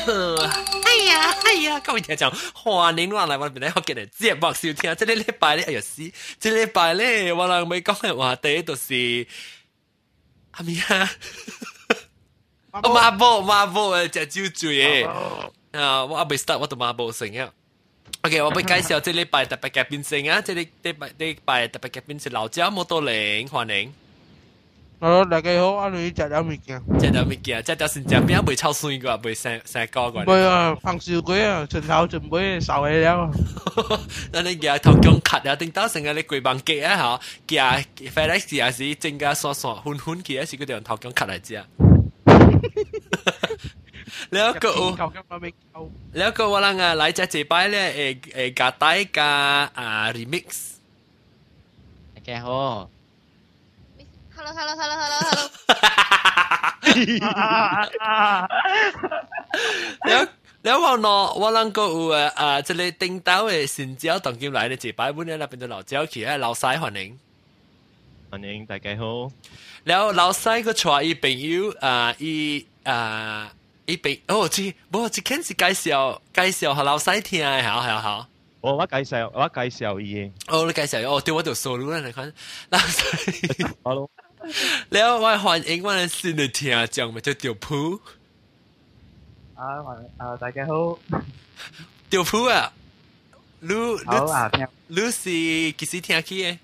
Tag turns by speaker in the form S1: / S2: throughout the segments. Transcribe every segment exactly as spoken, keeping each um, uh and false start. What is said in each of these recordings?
S1: 哎呀哎呀，各位聽眾，歡迎我嚟我邊咧學嘅嚟節目收聽。這個禮拜咧，哎呀死！這個禮拜咧，我哋咪講嘅話題就是係咪啊？我馬寶馬寶誒，隻酒醉誒。啊，我未 start 我都馬寶成啊。OK， 我俾介紹這禮拜特別嘉賓先啊，這禮禮拜禮拜特別嘉賓是老椒摩多玲，歡迎。
S2: Hello， 大家好，我哋食咗物件。
S1: 食咗物件，食咗新隻邊未臭酸個，未生生高個。
S2: 未啊，放燒鬼啊，全頭全尾燒起了。
S1: 那你而家頭講咳啊，定到成個你貴邦機啊嚇，而快來時也是整個爽爽歡歡嘅，是嗰條頭講咳嚟食。แล้วก็แล้วก็ว่าไงหลายจะจีบไปเลยเอเอกาไตกาอ่า remix
S3: แกโฮ
S4: Hello hello hello hello hello
S1: แล้วแล้วว่าเนาะว่าลังก็อ่าจะเลยติงเต้าเอสินเจ้าตอนกินหลายในจีบไปวันนี้เราเป็นตัวเหล่าเจ้าขี่ให้เราซ้ายหันเอง
S3: 歡迎大家好
S1: แล้วเราซ้ายก็ชวนอีเป็นยูอ่าอีอ่า伊邊哦，即無即肯是介紹介紹互老師聽誒，好好好。
S3: 我我介紹我介紹伊。
S1: 哦，你介紹哦，對我條數路啦，你看老師。
S3: 好咯。
S1: แล้ว我歡迎我哋新嘅聽眾咪叫條鋪。
S5: 啊，啊大家好。
S1: 條鋪啊，你
S5: 好啊，聽。
S1: 你是幾時聽起嘅？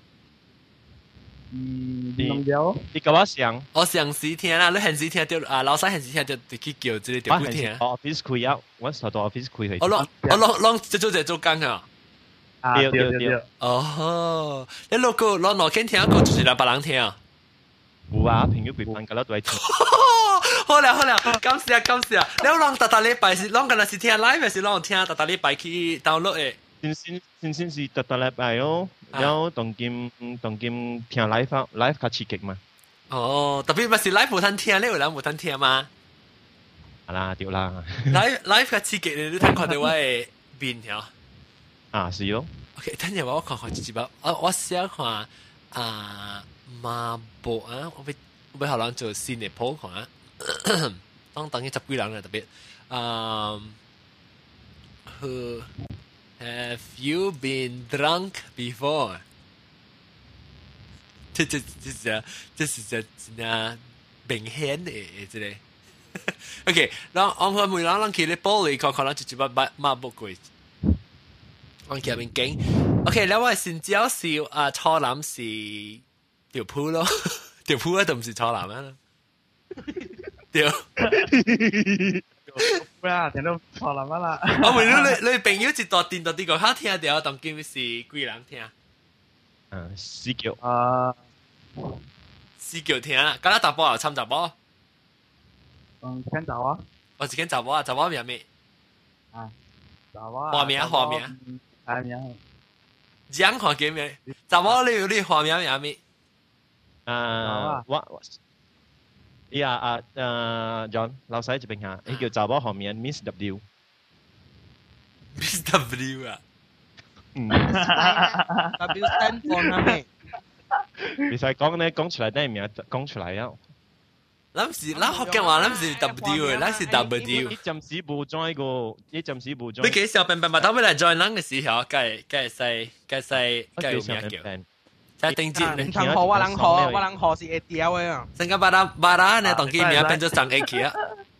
S5: 嗯，咁有。
S3: 你跟我上。
S1: 我上時聽啦，你現時聽到啊，老師現時聽到就去叫這個條鋪聽。
S3: 我 office 開啊，我坐到 office 開去。
S1: 我攞我攞攞即做即做工啊。
S5: 啊，對對對。
S1: 哦，你攞個攞攞聽聽個就是兩百人聽啊。
S3: 有啊，朋友陪伴㗎啦，都係聽。
S1: 好啦好啦，感謝感謝。你攞特特禮拜是攞緊係是聽 live 還是攞聽特特禮拜去 download 嘅？
S3: 先先先先是特特禮拜咯，然後當今當今聽 live live 較刺激嘛。
S1: 哦，特別咪是 live 冇通聽，你有人冇通聽嘛？
S3: 係啦，對啦。
S1: live live 較刺激，你睇看到我嘅面條。
S3: 啊，是咯。
S1: OK， 等陣我看看一隻包，我我想看啊馬步啊，我俾我俾後人做新嘅鋪看啊，當等於十幾人啦特別，啊，Have you been drunk before? 這這這是這是這那明顯的這個。OK，然後我們每人人去咧玻璃看看，咱就只把把馬步過。我見面經。OK，แล้ว我先招是啊，初男是條鋪咯，條鋪啊，都唔是初男啊。對。
S5: 啦，聽到錯啦乜啦？
S1: 我問你，你朋友一度電到啲個，他聽到當今是幾人聽？
S3: 嗯，四腳
S5: 啊，
S1: 四腳聽啦，咁啦，大波又參雜波。
S5: 嗯，聽到啊。
S1: 我自己雜波啊，雜波名咩？
S5: 啊，雜波。
S1: 畫面畫面。
S5: 係名。
S1: 講看幾名？雜波你有你畫面名咩？
S3: 啊，我。呀啊誒 John 老細這邊嚇，呢叫查某後面 Miss
S1: W。Miss W 啊？
S3: 嗯。
S2: W stand for 咩？
S3: 你使講咧，講出來咧，名講出來啊！
S1: 咱是咱福建話，咱是 W 嘅，咱是 W。
S3: 你暫時冇 join 個，你暫時冇 join。
S1: 你幾時候笨笨笨頭尾嚟 join 咱嘅時候，計計使計使計有名叫。在定節咧，
S2: 人河我人河我人河是會掉嘅啊！
S1: 成個巴拉巴拉呢，當見名變咗上 A 期啊！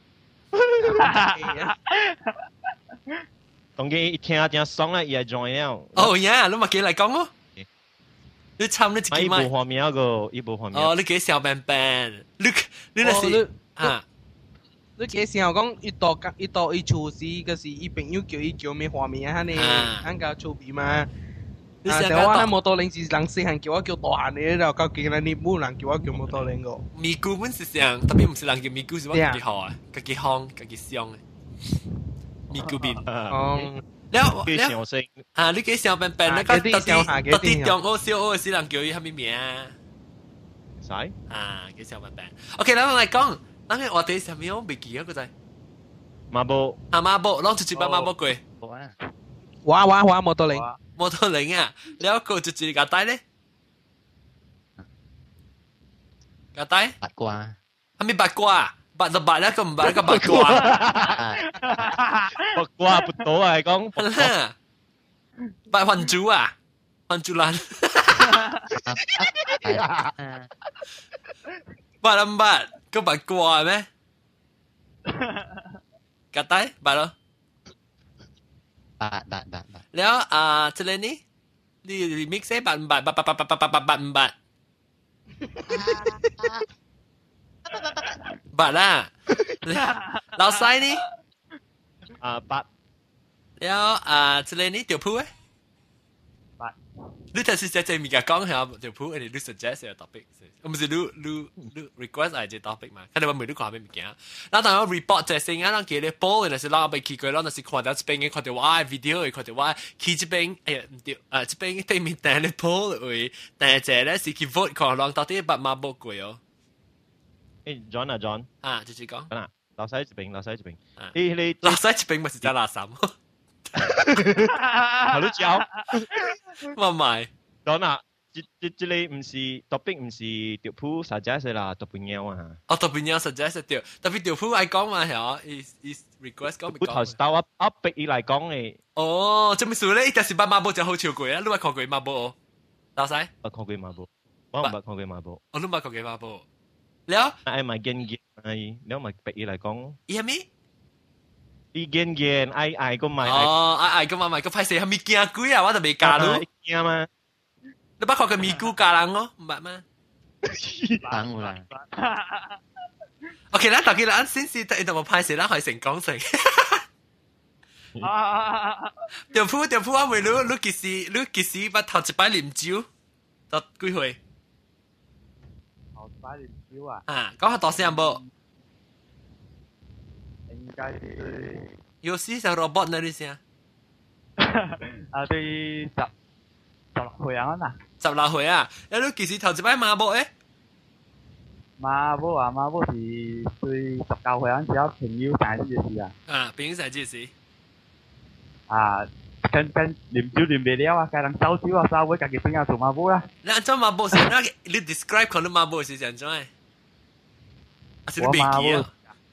S3: 當佢一聽聽爽啦，伊係 join 了。
S1: 哦呀，你咪幾嚟講咯？你參你自己
S3: 買。伊部畫面個，伊部畫面。
S1: 哦，你幾小笨笨？你你那是啊？
S2: 你幾時候講一度一度一處時，嗰時伊朋友叫伊叫咩畫面啊？呢，啱個出邊嘛？啊！但我喺摩托領是人細漢叫我叫大漢嘅，然後究竟你冇人叫我叫摩托領個。
S1: 咪咕本是上，特別唔是人叫咪咕，是我自己學啊，自己夯，自己上嘅。咪咕邊。
S2: 哦。
S1: แล้ว
S3: แล้ว
S1: อ่า你幾時笨笨？你個特啲特啲中澳小澳嘅時人叫伊係咩名？
S3: 使
S1: 啊，幾時笨笨 ？OK，咱嚟講，咱嘅話題上面我未記啊個仔。
S3: 馬步。
S1: 啊馬步，攞住一把馬步過。
S2: 哇哇哇摩托領。
S1: 摩托領啊，แล้ว個就自己架帶咧，架帶
S3: 八卦，
S1: 係咪八卦？ 八就八啦，個唔八個八卦，
S3: 八卦不到啊，講
S1: 八還珠啊，還珠蘭，八唔八個八卦咩？กระต่ายบาทเหรอบาทบาทบาทแล้วอ่าเจเลนี่นี่รีมิกซ์ให้บาทบาทบาทบาทบาทบาทบาทบาทบาทบาทบาทล่ะเราไซนี่
S3: อ่าบาท
S1: แล้วอ่าเจเลนี่เดี๋ยวพูด
S5: บาท
S1: 你頭先只咪講講下條譜，你你 suggest 嘅 topic，我唔是你你你 request 係隻 topic 嘛？佢哋話每都講咩物件，然後當我 report 隻聲啊，讓佢哋播，那是讓我被記過，然後那是看到這邊嘅看到我 video，看到我去這邊，哎呀唔對，啊這邊對面單咧播位，但係隻咧是去 vote 看讓到底八馬報過哦。
S3: 誒 John 啊 John，
S1: 啊，直接講，
S3: 嗱，老細這邊，老細這邊，誒你
S1: 老細這邊咪是隻垃圾。
S3: 係咯，教
S1: 我買
S3: 講啦，這這這裡唔是 topic 唔是條譜實在係啦，特別鳥啊！
S1: 哦，特別鳥實在係條，特別條譜愛講嘛係，is is request 講咪講。
S3: 頭頭我我逼伊來講嘅。
S1: 哦，做咩事咧？但是把馬步就好笑過啊！你話看過馬步哦，老細？
S3: 我看過馬步，我唔係看過馬步。
S1: 我都冇看過馬步。แล้ว
S3: ไอ้มาเกนเกนไอ้แล้วมา逼伊來講。
S1: 伊係咩？
S3: 伊見見愛愛個買
S1: 哦，愛愛個買買個派死係咪驚鬼啊？我就未加咯。
S3: 驚嘛？
S1: 你不看個咪咕加人咯，唔係咩？
S3: 當然。
S1: OK 啦，大家啦，先是睇到我派死啦，係成講成。條鋪條鋪我未攞攞幾時攞幾時把頭一擺啉酒，就幾歲？
S5: 頭一擺啉酒啊？
S1: 啊，講下大聲冇？
S5: 應該是
S1: 有時像 robot 那啲聲。
S5: 啊，對十十六歲啊嘛。
S1: 十六歲啊！你都幾時頭一擺馬步誒？
S5: 馬步啊，馬步是對十九歲嗰陣時候朋友生日嘅事啊。
S1: 啊，朋友生日時。
S5: 啊，跟跟啉酒啉未了啊，家人收酒啊，收尾家己邊啊做馬步啦。
S1: 你按照馬步是那你 describe 可能馬步是點樣？啊，是你未記啊？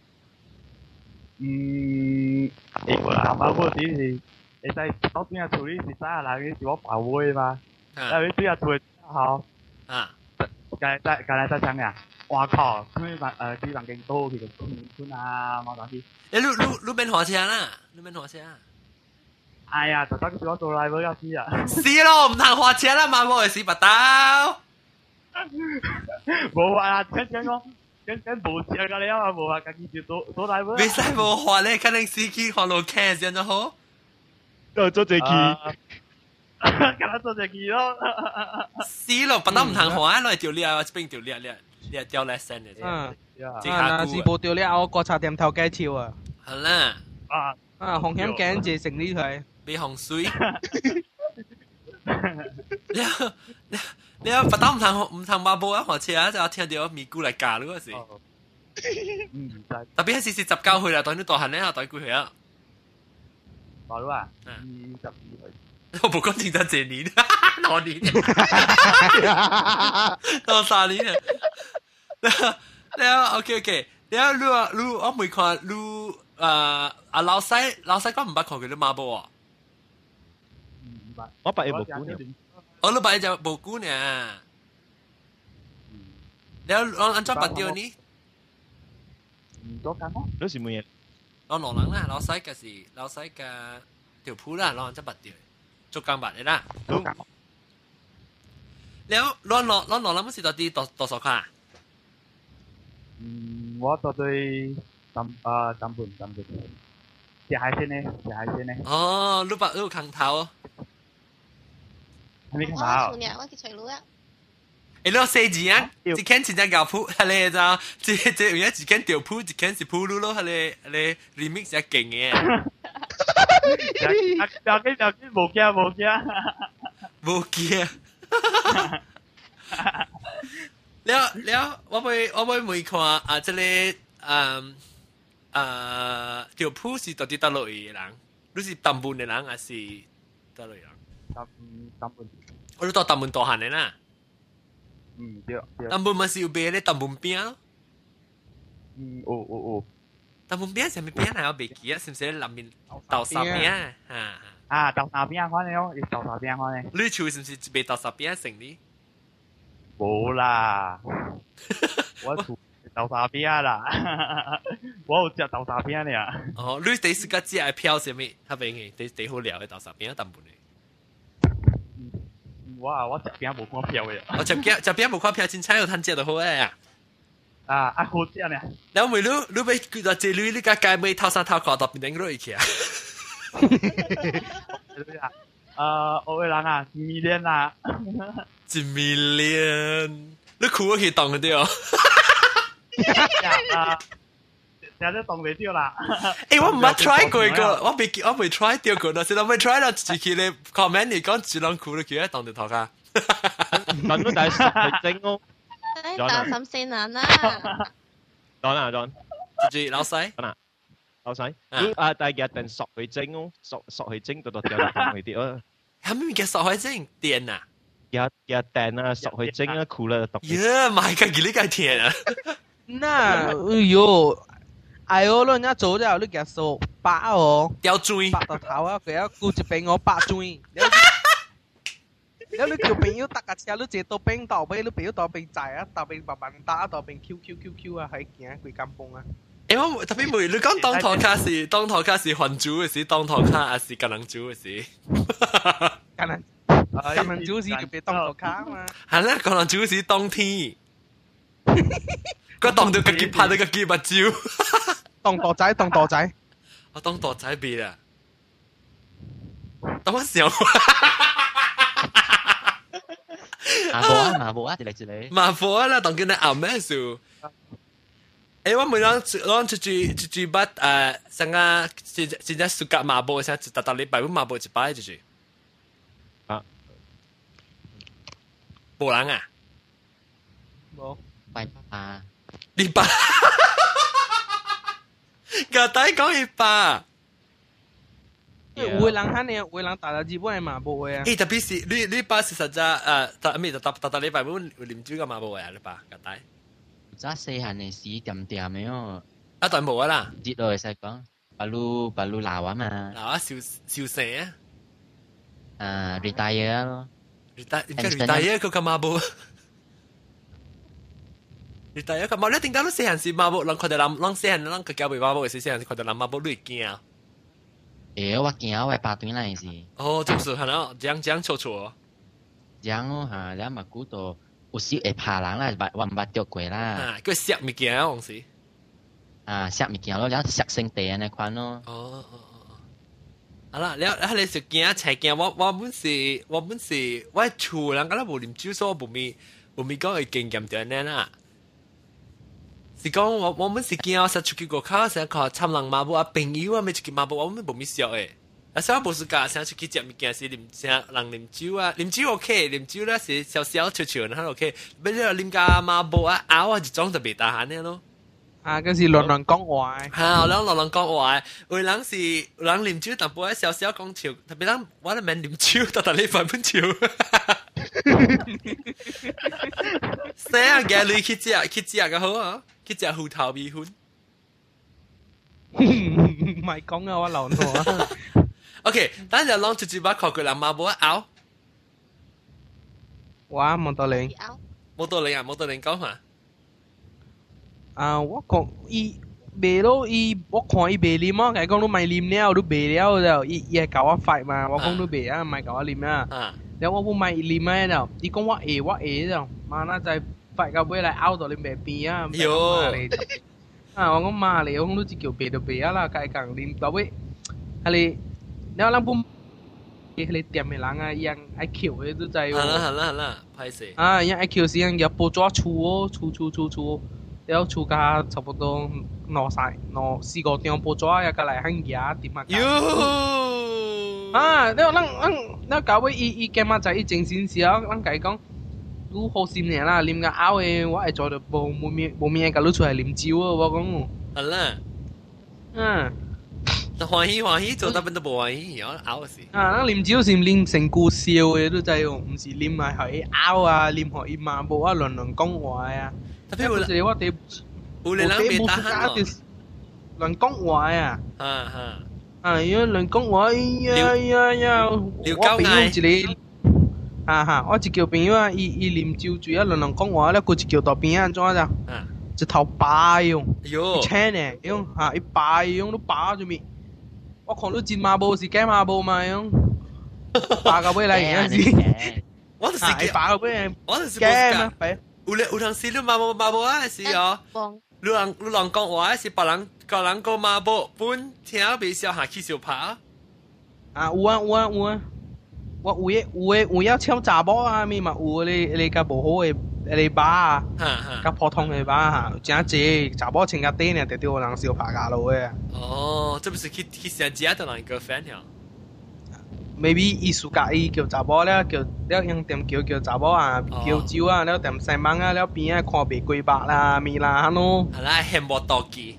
S5: 嗯，誒，我馬步只是你使到邊啊處理是啥啦？你是我保護嘛？啊，你邊啊做好？
S1: 啊，
S5: 家在家來在講呀！我靠，佢萬誒啲環境多，其實村村啊冇講啲。
S1: 誒，你你你邊學車啦？你邊學車啊？
S5: 哎呀，就等我做 live 嗰時啊！
S1: 是咯，唔通學車啦，馬步係死拔刀。
S5: 冇啊，跟跟我跟跟冇車㗎你啊嘛，冇啊，家己就做做 live。
S1: 未使冇學咧，可能司機學路 can 先就好。
S3: 都做隻機。
S5: 咁樣做隻機咯。
S1: 是咯，拔刀唔通學啊，攞嚟調獵啊，這邊調獵獵獵調 lesson 嘅啫。
S2: 嗯，啊，是無調獵，我觀察店頭街跳啊。
S1: 係啦。
S5: 啊
S2: 啊，紅險頸就成呢佢。
S1: 俾洪水。你你你拔刀唔通唔通馬步啊？學車啊，就聽到咪咕嚟教嗰時。
S5: 嗯，唔使。
S1: 特別係時時十九歲啦，對你大漢咧，對佢係啊。
S5: 大佬啊，二十二歲。
S1: 我冇講正真這年，兩年，多三年啊！你啊 ，OK OK，你啊，你啊，你我未看你啊啊老細老細講唔捌看佢啲馬步啊？
S3: 我八一無估呢，
S1: 我你八一就無估呢。你我按照八掉呢？
S5: 唔多間咯。
S3: 嗰時冇嘢。
S1: 我兩人啦，老細嘅是老細嘅條譜啦，我按照八掉。做工บัตรเลยนะแล้วร้อนร้อนร้อนร้อนแล้วมันสิตอนที่ต่อต่อสอบค่ะ
S5: อืม我ตัว對ตำเอ่อตำบุญตำบุญเสียหายเส้นเนี่ยเสียหายเส้นเนี่ย
S1: อ๋อรูปแบบรูปขังเท้า
S5: อันนี้ข้างหน้า
S4: 我เนี่ยว่ากี่ช่วยรู้อ่ะ
S1: ไอ้เรื่องเซจีอ่ะจีแคนชินจังเก่าพูทะเลจ้าจีจีอย่างเงี้ยจีแคนเดี่ยวพูจีแคนสิพูรู้咯ทะเลทะเลรีมิกซ์จะเก่ง嘅
S5: 有有啲有啲冇驚冇驚，
S1: 冇驚。แล้วแล้ว我會我會問看啊，這個嗯啊條鋪是到底倒落去的人？你是淡本的人還是倒落去人？
S5: 淡淡本。
S1: 我哋到淡本大漢的啦。
S5: 嗯，對對。
S1: 淡本咪是有賣咧淡本餅咯。
S5: 嗯，有有有。
S1: 但門邊上面邊係有未記啊？是唔是裡面豆沙邊啊？啊
S5: 啊，豆沙邊款嘅咯，係豆沙邊款嘅。
S1: 你厝是唔是未豆沙邊成呢？
S5: 冇啦，我厝豆沙邊啦，我有食豆沙邊嘅。
S1: 哦，你第時個只係飄什麼？他俾你第第好料嘅豆沙邊淡本嚟。
S5: 哇！我食邊冇看票嘅。
S1: 我食邊食邊冇看票，真差有攤食就好誒啊！
S5: 啊啊好食呢！
S1: แล้วไม่รู้รู้ไปกูจะเจลุยนี่ก็กลายไม่เท่าซาเท่าคอต่อเป็นยังรู้อีกอ่ะ
S5: เอ่อโอ้ยหลังอ่ะมีเลียนอ่ะ
S1: จิมีเลียนแล้วครูก็คือตองกันเดียว
S5: อ่าแต่จะตองเลยเดียวล่ะ
S1: เอ้ยว่ามา try 過個我未我未 try 掉過啦，先我未 try 到自己咧 comment 嚟講自啷ครู都叫一當條頭家
S3: 咁都但係實係整咯。
S4: 哎，打三先人啦。
S3: John 啊 John，
S1: 住老細
S3: 嗱老細，你啊第日定索去蒸咯，索索去蒸到到掉落去啲啊。
S1: 係咪嘅索去蒸電啊？
S3: 日日定啊，索去蒸啊，酷啦，特別。
S1: 呀，買個幾呢個甜啊！
S2: 那哎呦，哎呦，人家做咗你嘅數八哦，
S1: 吊墜
S2: 八到頭啊，佢一顧住俾我八鑽。แล้วลูกเป็นยูตักกระเชียลูกเจตัวเป็นต่อไปลูกเป็นยูต่อเป็นจ่ายอ่ะต่อเป็นแบบบันตาต่อเป็นคิวคิวคิวคิวอ่ะ喺件佢咁崩啊！
S1: 誒我特別每你講當堂卡是當堂卡是還煮嘅時，當堂卡還是近能煮嘅時。
S2: 近能近能煮時就俾當堂卡嘛。
S1: 係啦，近能煮時當天，個當到個結拍到個結物照。
S2: 當舵仔，當舵仔。
S1: 我當舵仔別啊！等我笑。
S6: 麻婆啊，麻婆啊，一嚟一嚟。
S1: 麻婆啦，當佢哋啱咩數？誒，我每當當出住出住筆誒，成個真真正暑假麻婆，成日特特禮拜五麻婆一擺出住。
S3: 啊，
S1: 冇人啊？
S2: 冇。
S6: 拜拜。
S1: 禮拜。個底講禮拜。
S2: 有人肯定有人大大日本係麻婆嘅啊！
S1: 誒，特別是你你把事實就誒，特咩特特特禮拜五念珠個麻婆嘅你把個底。
S6: 揸四行嘅市掂掂嘅喎。
S1: 一代冇啊啦。
S6: 節內實講，白露白露鬧啊嘛。
S1: 鬧啊笑笑死啊！
S6: 啊 retire 咯。
S1: retire 而家 retire 個個麻婆。retire 個麻你點解都四行是麻婆？人佢哋諗諗四行諗佢交俾麻婆嘅時，四行佢哋諗麻婆都會驚。
S6: 誒，我見我係八段嚟是。
S1: 哦，就是係咯，這樣這樣錯錯。
S6: 這樣咯嚇，你咪估到有時會怕人啦，捌我唔捌着過啦。
S1: 啊，佢食物件啊，往時。
S6: 啊，食物件咯，你食聖地安尼款咯。
S1: 哦哦哦。好啦，你你你食件菜件，我我本是我本是我厝人，咁咧無啉酒，所以無咪無咪講會經驗點呢啦。是講我我們是見我實出去過考，成日看參人馬步啊朋友啊，咪出去馬步，我們無咪笑誒。啊，所以我無事㗎，成日出去食物件是啉成人啉酒啊，啉酒 OK， 啉酒咧是小小悄悄的，OK。不你啉架馬步啊，咬啊就裝特別大漢嘅咯。
S2: 啊，嗰時亂亂講話。
S1: 嚇，兩亂亂講話，有人是有人啉酒，但不會小小講笑，特別人我哋免啉酒，特特你份本笑。成日嘅你去食去食嘅好啊！去食芋頭米粉。
S2: 唔係講啊，我流落啊。
S1: OK，等陣攞住住把殼佢嚟馬步一咬。
S2: 哇，冇道理。
S1: 冇道理啊！冇道理講嘛。
S2: 啊，我講伊賣咯，伊我看伊賣啉啊，佢講都賣啉了，都賣了就伊伊係教我發嘛，我講都賣啊，唔係教我啉啊。啊。แล้ว我冇賣啉啊就，伊講我誒我誒就，嘛那就。發個杯嚟拗到你未變啊！喲，啊我講媽你，我講都只叫變就變啊啦，計càng練到位，係你，你話諗半，你你點嘅人啊，樣 I Q 嘅都滯喎。係啦
S1: 係啦係啦，歹勢。
S2: 啊，樣 I Q 時樣有報咗厝哦，厝厝厝厝，แล้ว厝價差不多攞晒攞四個點報咗，又個嚟肯嘢點啊？喲，啊，你話諗諗，你搞位伊伊嘅嘛就伊正先時啊，諗計講。都好善良啦，啉個拗嘅，我係做到冇冇面冇面個攞出嚟啉酒啊！我講。係啦。嗯。就歡喜歡喜，做得邊都冇歡喜，我拗事。啊，啉酒是啉成故笑嘅都真係，唔是啉係係拗啊，啉學伊馬步啊，亂亂講話啊。特別我哋我哋
S1: 有人人未打喊
S2: 亂講話啊！
S1: 哈哈，
S2: 啊，因為亂講話，呀呀呀！我朋友一個，啊哈，我一個朋友啊，伊伊啉酒醉啊，亂亂講話咧，佢一個到邊啊，怎啊？一頭疤用，
S1: 喲，
S2: 青呢，用嚇，一疤用都疤做咩？我看到真馬步是假馬步嘛，用疤個尾嚟嗰時，
S1: 我就是假，
S2: 疤個尾，
S1: 我就是
S2: 假嘛，
S1: 有咧有當時你馬步馬步啊是哦，你人你人講話是別人個人講馬步，本聽未笑下起小拍。
S2: 啊有啊有啊有啊，我有嘅有嘅有要搶查某啊，咪嘛有你你個無好嘅你疤啊，個普通嘅疤嚇，真濟查某穿個底呢，就對人小拍下路嘅。
S1: 哦，這不是去去上街的人一個 fan 呀
S2: ？Maybe 藝術家伊叫查某了，叫了用點叫叫查某啊，叫酒啊，了點西芒啊，了邊啊看袂幾百啦，咪啦喏。
S1: 係啦，漢堡多機。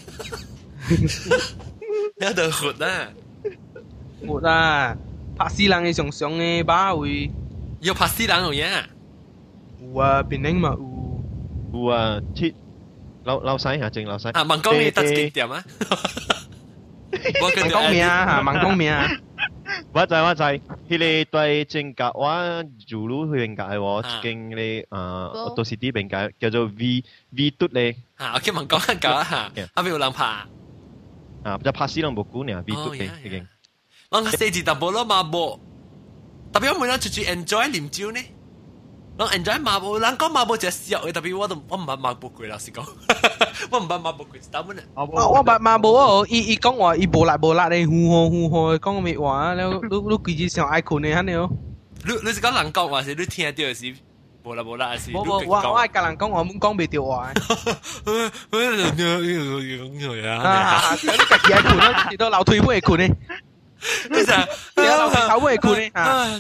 S1: 了就活啦，
S2: 活啊！拍死人嘅上上嘅把位，
S1: 要拍死人有影。
S2: 有啊，邊頂嘛有。
S3: 有啊，鐵老老細嚇，正老細。
S1: 啊，問講你得幾點啊？
S2: 問講名啊，問講名啊。
S3: 我知我知，迄個對正格我住路去邊界喎，一間咧誒，都是啲邊界叫做 V V 嘟咧。
S1: 啊，我見問講一講嚇，後邊有人拍。
S3: 啊，就拍死人無辜呢 ，V 嘟咧已經。
S1: 我四字特步咯馬步，特別我每日就住 enjoy 啉酒呢。我 enjoy 馬步，人講馬步就係笑嘅，特別我都我唔捌馬步過，老實講，我唔捌馬步過，打本啊。
S2: 我我捌馬步哦，伊伊講話伊無力無力嘅，呼呼呼呼講咩話？你你你幾時上愛困嘅肯定哦。
S1: 你你是講人講話是你聽到是無力無力是？
S2: 冇冇，我我係甲人講我冇講袂到話。啊！你家己愛困啊，你都樓梯會困嘅。你就你樓梯頭會困嘅啊。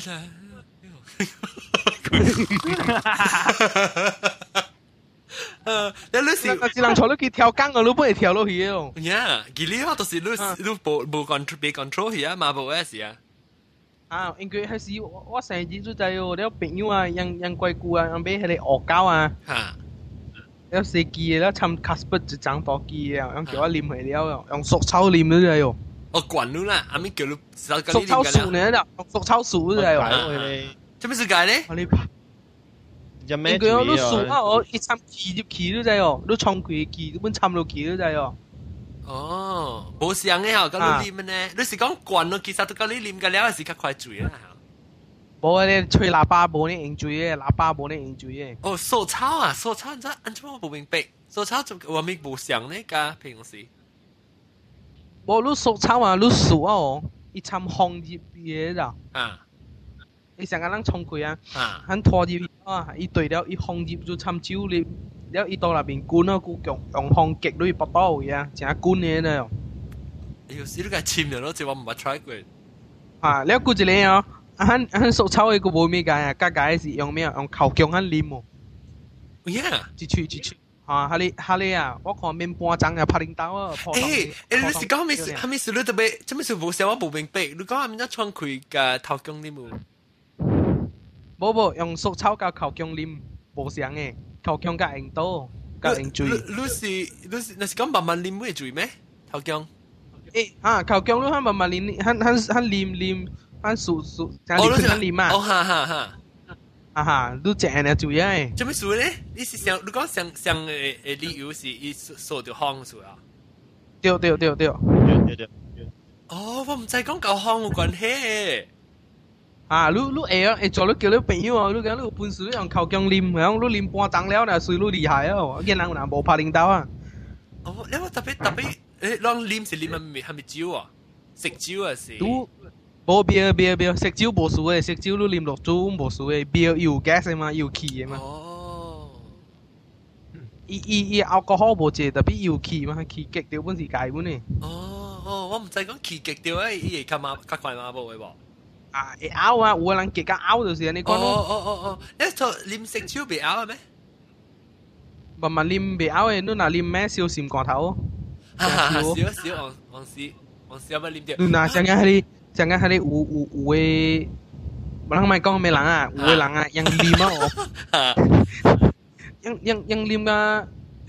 S1: 呃，你你是
S2: 只能坐你去跳江個，你不會跳落去哦。
S1: 呀，佢呢個都是你你無無 control 被 control 去啊，馬步嗰時啊。
S2: 啊，因為係時我我成日就係哦，你朋友啊，人人貴顧啊，人俾佢哋惡交啊。嚇！有四機嘅，參 Casper 就爭多機嘅，用叫我黏佢了，用熟草黏咗就係哦。
S1: 哦，慣咗啦，阿咪叫你
S2: 熟草樹呢？就熟草樹就係哦。做咩事解咧？我呢排，因為我都數啊，我一參期就期都就哦，都創佢期，本參到期都就哦。
S1: 哦，冇想嘅嗬，咁你念呢？你是講慣咯，其實都咁你念嘅了，係較快醉啦。
S2: 冇啊，你吹喇叭冇你應醉嘅，喇叭冇你應醉嘅。
S1: 哦，掃草啊，掃草，你知安怎我冇明白？掃草就我咪冇想呢個平時。
S2: 冇，你掃草啊，你數啊哦，一參紅葉嘢咋？啊。你成個人衝佢啊！hắn拖住啊！伊對了，伊紅葉就參酒你，了伊到那邊滾啊，佢用用紅極你不到嘅啊，成滾嘅呢。
S1: 哎呦，死你個簽咗咯，就我唔捌 try 過。
S2: 啊，了佢一個啊，hắn hắn掃草嘅個冇咩解啊，加解是用咩啊？用口薑hắn啉哦。
S1: 呀！
S2: 一喙一喙。啊，哈你哈你啊！我看面半張啊，拍領導啊，
S1: 誒誒，你是講咩事？係咪事你特別？做咩事冇寫我冇明白？你講係咪一創佢嘅頭薑啉冇？
S2: 冇冇，用熟草加口薑啉，無相嘅，口薑加紅豆加紅水。
S1: 你是你是，那是講慢慢啉會醉咩？口薑？
S2: 誒啊，口薑你看慢慢啉，佢佢佢啉啉，佢數數，加啉佢啉嘛。
S1: 哦哈哈哈，
S2: 啊哈，你正嘅醉啊！
S1: 做咩事咧？你是想你講想想誒誒理由是伊數條香數啊？
S2: 對對對對。
S3: 對對。
S1: 哦，我唔知講夠香有關係。
S2: 啊！你你會啊？會做你叫你朋友啊！你講你有本事，你用口薑啉，然後你啉半張了，就算你厲害啊！我見人有人無拍領導啊！
S1: 哦，你話特別特別，誒，啷啉是啉係咪係咪酒啊？食酒啊是？
S2: 都冇啤啤啤，食酒無數嘅，食酒你啉落酒無數嘅，啤有 gas 嘛，有氣嘅嘛。
S1: 哦。
S2: 伊伊伊 alcohol 無濟，特別有氣嘛，氣極掉本是解本嘅。
S1: 哦哦，我唔知講氣極掉誒，伊會較馬較快馬步嘅喎。
S2: 啊，會拗啊，有個人極加拗就是你講咯。
S1: 哦哦哦哦，你做啉食酒袂拗咩？
S2: 慢慢啉袂拗嘅，你若啉咩小閃光頭？
S1: 哈哈，少少往往時往時有乜啉掉？
S2: 你嗱，成日喺你成日喺你有有有嘅，唔通咪講咩人啊？有嘅人啊，ยัง啉啊我，ยังยังยัง啉啊！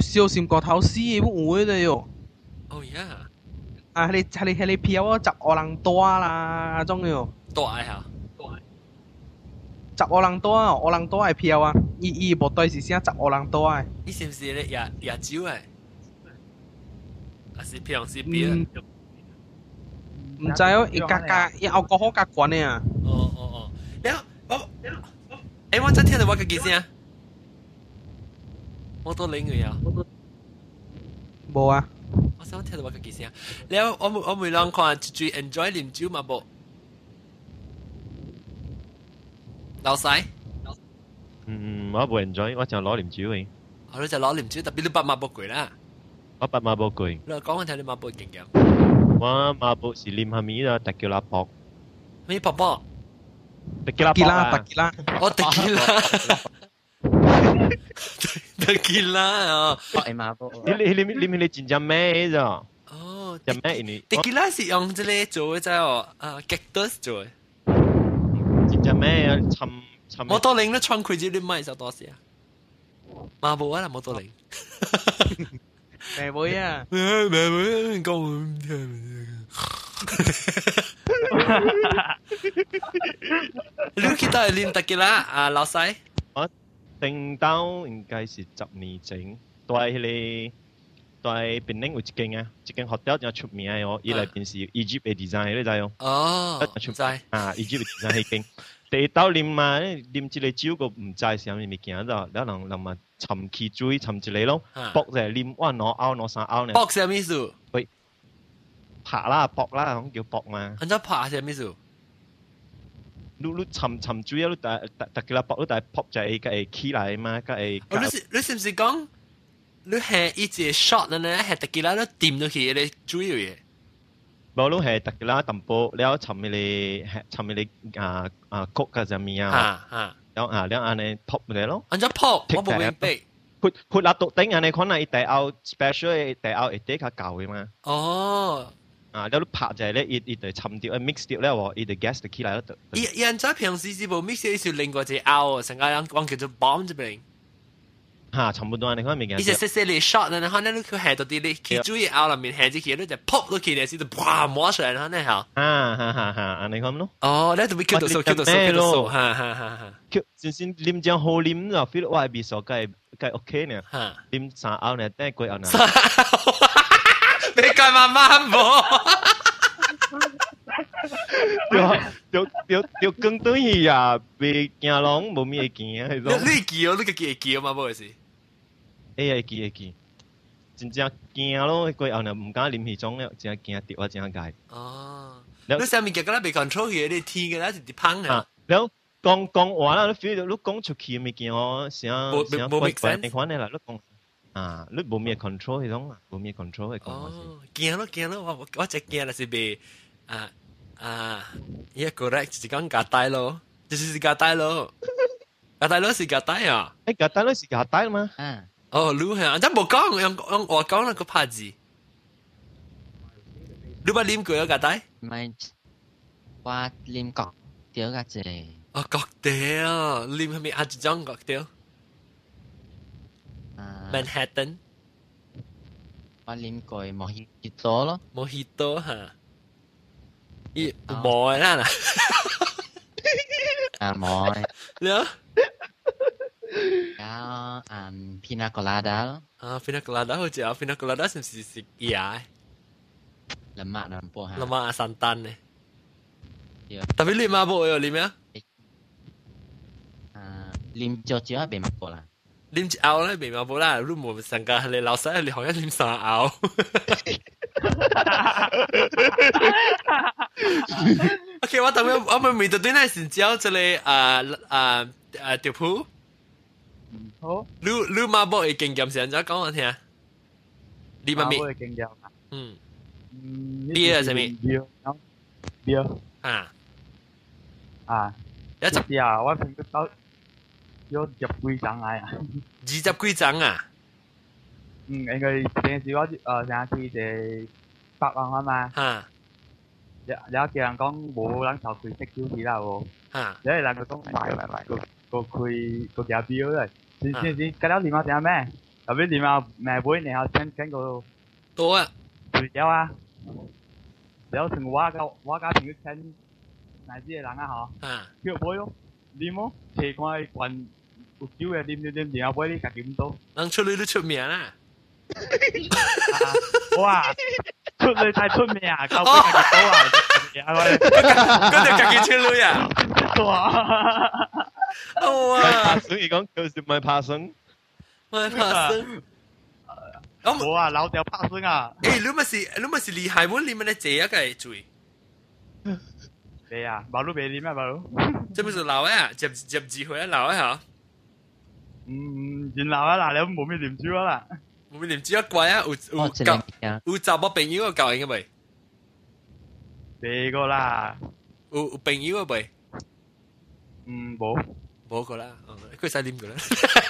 S2: 小心個頭絲嘅唔會的喲。
S1: 哦呀，
S2: 啊，你係你係你票啊，十個人多啦，種喲。
S1: 多愛嚇，
S2: 十個人多啊，個人多係票啊，伊伊無對是啥十個人多啊。
S1: 你是唔是咧夜夜酒誒？還是平時邊？
S2: 唔知哦，伊加加伊後個好加關嘅啊。
S1: 哦哦哦，了我誒，我真聽到我嘅幾聲。我都領佢啊！
S2: 冇啊！
S1: 我想聽到我嘅幾聲。了，我每我每人看最 enjoy 啉酒嘛冇。老細，
S3: 嗯，我冇 enjoy，我就攞啉酒嘅。
S1: 我哋就攞啉酒，特別你八馬步攰啦。
S3: 我八馬步攰。
S1: 你講我聽你馬步勁嘅。
S3: 我馬步是啉下面啦，特叫拉博。
S1: 咩博博？
S3: 特叫拉博啊！
S2: 特叫拉，
S1: 我特叫拉。特叫拉啊！
S6: 哎媽波！
S3: 你你你你你真正咩啫？
S1: 哦，
S3: 真咩你？
S1: 特叫拉是用這個做嘅啫哦，啊 cactus 做嘅。
S3: 真正咩啊？尋尋。
S1: 摩多靈都創開咗啲咩就多時啊？馬步啊，摩多靈。
S2: 咩會啊？
S1: 咩咩咩講？你記得練特叫拉啊，老細？
S3: 我定到應該是十年前，對迄個對檳城有一間啊，一間 hotel 真出名嘅哦，伊內邊是 Egypt 嘅 design，你知哦？
S1: 哦，
S3: 出
S1: 知
S3: 啊 Egypt 嘅 design 迄間。第一道啉嘛，啉一個酒個唔知是啥物物件咯，然後人人嘛沉起水沉一個咯，搏就係啉one 攞拗攞三拗呢。
S1: 搏係咩意思？
S3: 喂，拍啦搏啦，咁叫搏嘛。
S1: 咁就拍係咩意思？
S3: 你你沉沉水啊！你但但但佢啦搏，你但係撲就係個係起來嘛，個係。
S1: 哦，你是你是唔是講你係一隻 shot 咧，係特別啦，都掂到佢咧水嘅。
S3: 冇咯，係特嘅啦，淡薄了尋咪你尋咪你啊啊曲嘅就咪啊，
S1: 啊
S3: 了啊了安尼 pop 咪咯，
S1: 安咗 pop，我冇明白。
S3: 佢佢立到頂安尼可能伊第後 special 第後會啲較舊嘅嘛。
S1: 哦，
S3: 啊，了你拍就係咧，伊伊就沉掉，mix 掉咧喎，伊就 gas 就起來咯。
S1: 伊伊安在平時是無 mix 嘅，是另外一個拗，成個人講叫做 bomb 這邊。
S3: 嚇，全部都安尼看物件。
S1: 伊就細細粒 shot 咧，然後咧你佢下到啲你佢注意拗入面下隻佢，你就 pop 到佢咧，先就啪摸出來，然後咧嚇。
S3: 啊哈哈哈，安尼咁咯。
S1: 哦，你就會 Q 到數 Q 到數 Q 到數，哈哈哈哈。
S3: Q 先先啉將好啉就 feel 我係別數計計 OK 呢。
S1: 嚇，
S3: 啉三拗呢，但係貴拗呢。
S1: 你計慢慢冇。
S3: 要要要更多嘢啊！別驚龍冇咩驚啊！係咯。
S1: 你記哦，你個記記啊嘛，冇事。
S3: 哎呀，記記，真正驚咯！佢後呢唔敢啉迄種咧，真驚跌或真解。
S1: 哦。你上面嘅嗰啲被 control 嘅，你天嘅咧就啲烹啊。
S3: แล้ว講講話啦，你 feel 到你講出去咪見我想想怪怪你看你啦，你講啊，你冇咩 control 迄種啊，冇咩 control 嘅講話
S1: 先。驚咯驚咯，我我只驚啦是被啊。啊，依個 correct 是講夾帶咯，就是夾帶咯，夾帶咯是夾帶啊。
S3: 誒，夾帶咯是夾帶嘛？
S6: 啊，
S1: 哦，你係，真冇講，用用我講那個拍字。你冇啉過夾帶？
S6: 唔係，我啉角條嘅啫。
S1: 哦，角條，啉係咪阿一種角條 ？Manhattan。
S6: 我啉過莫希多咯，
S1: 莫希多嚇。伊冇啦啦，
S6: 啊冇，
S1: 了，
S6: 然後嗯 pina colada 咯，
S1: 啊 pina colada 好似啊 pina colada 是唔是食嘢？
S6: 兩麥兩波嚇，
S1: 兩麥阿三單咧，特別你媽冇有啉咩？
S6: 啊啉少少未麥過啦，
S1: 啉一熬咧未媽冇啦，你冇成個你老細你好像啉三熬。OK， 我等下我們面對對那是教這裡啊啊啊條譜。
S5: 好。
S1: 你你媽寶嘅經驗是點樣講我聽？你媽咪。
S5: 媽寶嘅經驗啊。
S1: 嗯。
S5: 嗯。
S1: 你係什麼？
S5: 標。標。
S1: 啊。
S5: 啊。
S1: 一集。
S5: 啲啊，我平時到有入幾張嚟啊？
S1: 二十幾張啊？
S5: 嗯，應該平時我誒成日去就百萬啊嘛。
S1: 嚇。
S5: 有有叫人講冇人頭佢識少啲啦喎。
S1: 嚇。
S5: 有人佢講買買買個個佢個價標咧，先先先，嗰啲電話寫咩？ 後邊點啊？咪會你後聽聽過
S1: 多啊，
S5: 水餃啊，有成我家我家朋友聽哪啲人啊？嗬，
S1: 啊，
S5: 叫杯咯，點咯？斜看群有酒嘅點點點點啊杯你家己唔到。
S1: 人出嚟都出名啦。
S5: 哇！出嚟太出名啊！夠俾家己到啊！
S1: 嗰條家己出嚟啊！
S5: 哇！
S1: 哇！
S3: 所以講佢是咪拍生？
S1: 咪拍生。咁
S5: 我啊老掉拍生啊！
S1: 誒，你咪是你咪是厲害喎！你咪嚟借一個嘴。
S5: 你啊，馬路俾你咩馬路？
S1: 即係咪是老啊？接接機會啊老啊嚇！
S5: 嗯，然後啊嗱，你冇咩念珠啊啦？
S1: 冇咩念珠一貴啊？有有教有集我朋友個教應嘅未？
S5: 第個啦。
S1: 有有朋友個未？
S5: 嗯，冇。
S1: 冇個啦，佢使念個啦。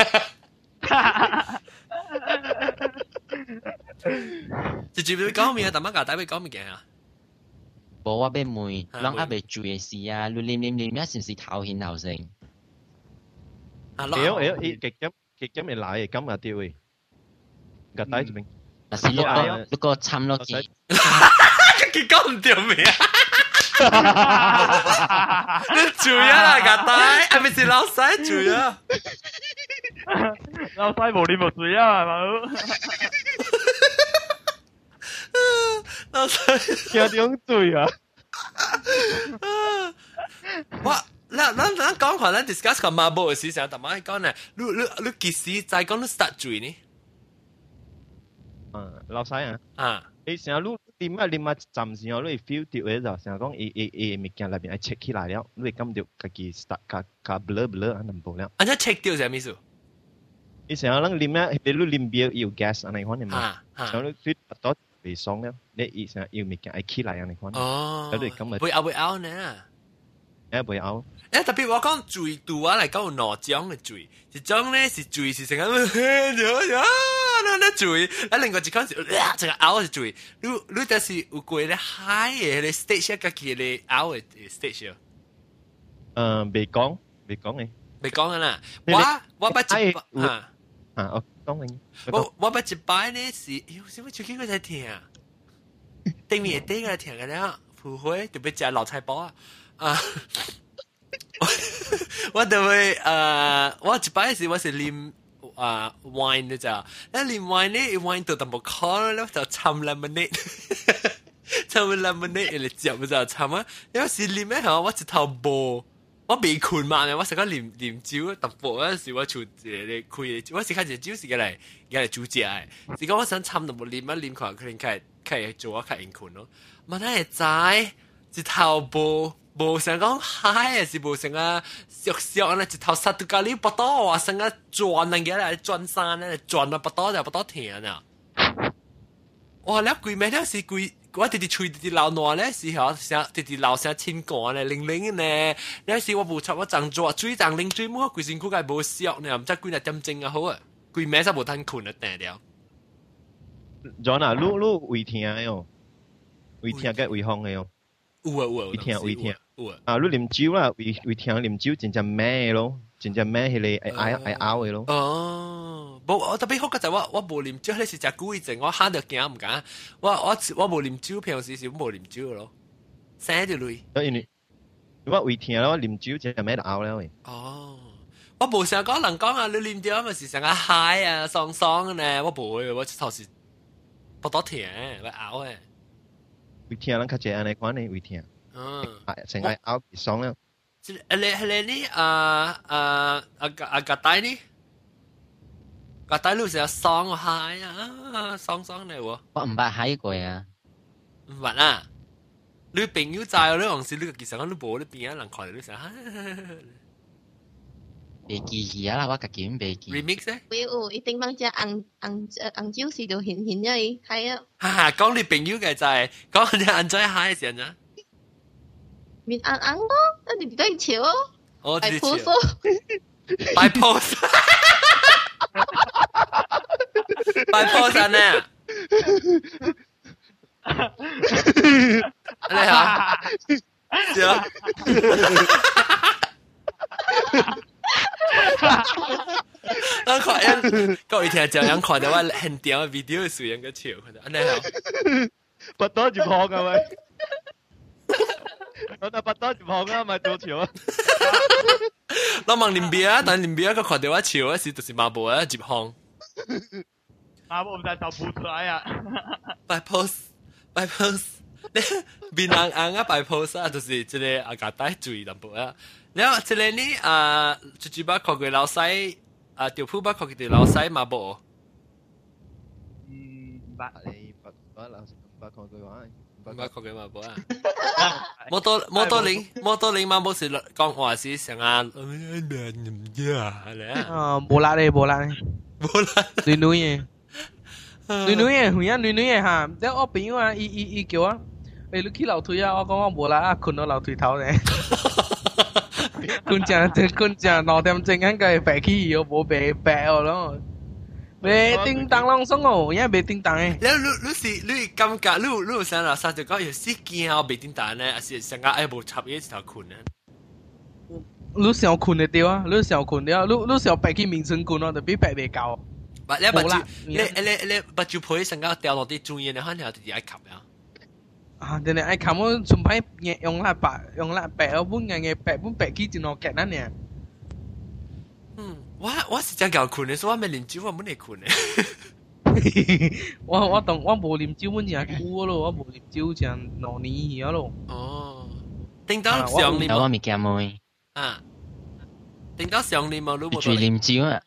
S1: 直接你講咩啊？大媽架底你講咩嘅啊？
S6: 冇我俾妹，啷阿俾做嘅事啊！你念念念一時時頭顯頭成。
S3: 誒誒誒，極金極金咪奶金啊啲喂，架底做咩？
S6: 嗱，是碌個碌個參碌字。
S1: 佢講唔掉咩啊？做啊啦，架底係咪是老細做啊？
S5: 老細冇你冇做啊，係咪？
S1: 老細
S3: 聽點對啊？
S1: 哇！嗱，咱咱講下，咱 discuss 個馬步嘅事情，但係講咧，你你你幾時再講你 start 做呢？
S3: 嗯，老細啊，
S1: 啊，
S3: 誒成日你點啊點啊，暫時我你 feel 到嘅就成日講誒誒誒物件裏邊係 check 起來了，你感到自己 start 卡卡 blur blur 啊，唔報了。
S1: อันนี้ check 掉係咩意思？
S3: 你成日諗念啊，你你念表要 gas 啊，你看你嘛，成日你多被爽了，你以成日要物件係起來啊，你看。
S1: 哦，
S3: 有啲咁啊，
S1: 會拗會拗呢？
S3: 誒會拗。
S1: 誒特別我講嘴度啊嚟講有兩種嘅嘴，一種咧是嘴是成個啊，那那嘴，啊另外一種是啊成個拗嘅嘴，你你就是有過咧 high 嘅咧 stage 個嘅咧拗嘅 stage。
S3: 誒未講未講嘅，
S1: 未講嘅啦，我我不一啊
S3: 啊我講你，
S1: 我我不一擺咧是，喲點解最近佢在聽啊？對面對個聽嘅咧，ผู้會特別食老菜包啊啊！我就會誒，我一擺時我是啉啊 wine 嘅咋，那啉 wine 咧 wine 到淡薄可咧就摻 lemonade， 摻 lemonade 嚟接就摻啊，有時啉咧嚇我一頭煲，我未困嘛，我成日啉啉酒淡薄嗰時我做誒你開，我時開始酒時嘅嚟嘅嚟煮食嘅，是講我想摻淡薄啉一啉佢佢佢佢做我較應困咯，問題係在一頭煲。無成講嗨啊，是無成啊，熟熟咧，一頭殺到咖喱不多啊，成個轉人嘅嚟轉山咧，轉啊不多就不多甜啊！哇！你攰咩咧？是攰，我直直吹直直流暖咧，時候成直直流成天乾咧，零零咧。有時我無插我掙做，水掙零水冇，攰身軀介無燒呢，唔知攰日點整啊好啊！攰咩就無通困啊，定了。
S3: John 啊，你你胃疼嘅喲，胃疼嘅胃風嘅喲。
S1: 有啊有啊，
S3: 胃疼胃疼。
S1: 有啊！
S3: 啊，你啉酒啦，胃胃疼啉酒真正咩咯，真正咩迄個會嗌會拗嘅咯。
S1: 哦，無我特別好嘅就我我無啉酒，迄是食古意症，我喊着驚唔敢。我我我無啉酒，平時是無啉酒嘅咯，生條淚。
S3: 所以你我胃疼咯，啉酒真係咩就拗了喂。
S1: 哦，我無成日講人講啊，你啉酒咪是成日嗨啊，爽爽嘅呢，我無嘅，我頭是不多甜，我拗嘅。
S3: 胃疼人較濟安尼款呢胃疼。
S1: 嗯，
S3: 成日拗爽了。
S1: 即係你係你啊啊啊啊個底呢？個底路成日爽嗨啊，爽爽嚟喎。
S6: 我唔捌嗨過啊。
S1: 唔捌啊？你朋友在你往時你其實講你無你邊啊人看到你成哈。
S6: 袂記起啊啦，我家己唔袂記。
S1: remix 咧？
S4: 會有一定幫只紅紅紅酒時就顯顯咗伊係啊。
S1: 哈哈，講你朋友嘅就係講你安怎嗨嘅時陣啊？
S4: 面硬硬咯，一直都笑咯，
S1: 我
S4: 係 pose
S1: 咯，擺 pose， 擺 pose 呢？你好，行，啊我看人，各位聽眾，人看到我很屌嘅 video 嘅水人個笑，看到安尼好。
S3: 不多就放啊喂，我那不多就放啊，咪做潮啊。
S1: 我問林邊啊，但林邊個看到我笑嗰時，就是馬步啊，接行。
S5: 馬步就就補出來啊。
S1: By post, by post，你邊人硬啊 by post 啊，就是即個啊，家帶注意淡薄啊。然後即個呢啊，就只把看佢老細啊，條鋪把看佢條老細馬步。
S5: 嗯，唔捌。
S3: 你不不老不看佢話，
S1: 唔捌看佢馬步啊。摩托摩托林摩托林馬步是講話是成啊，唔知啊，係啊。
S2: 啊，冇啦咧，冇啦咧，
S1: 冇啦，
S2: 女女嘅。女女嘅，會啊女女嘅嚇，即係我朋友啊，伊伊伊叫啊，誒你去樓梯啊，我講我無啦啊，困到樓梯頭咧，困正困正六點鐘應該白起又冇白白哦咯，未叮當啷鬆哦，而家未叮當嘅。
S1: 你你你是你感覺你你有想啦，三就講有時驚我未叮當咧，還是成個愛無插嘢一頭困咧？
S2: 你想困得掉啊？你想困掉，你你想白起名稱困啊，就比白未夠。
S1: 唔，你把住你你你把住配成個掉落啲中嘢，你可能有啲愛吸啊。
S2: 啊，但係愛吸我從排用辣白用辣白，我本嘅嘅白本白起真落夾นั่นเนี่ย。
S1: 嗯，我我是真夠困嘅，所以我咪啉酒我冇嚟困嘅。
S2: 我我當我冇啉酒本真係久咯，我冇啉酒真兩年去咯。
S1: 哦，叮當上年
S6: 我未見妹。
S1: 啊，叮當上年冇，你冇
S6: 最啉酒啊！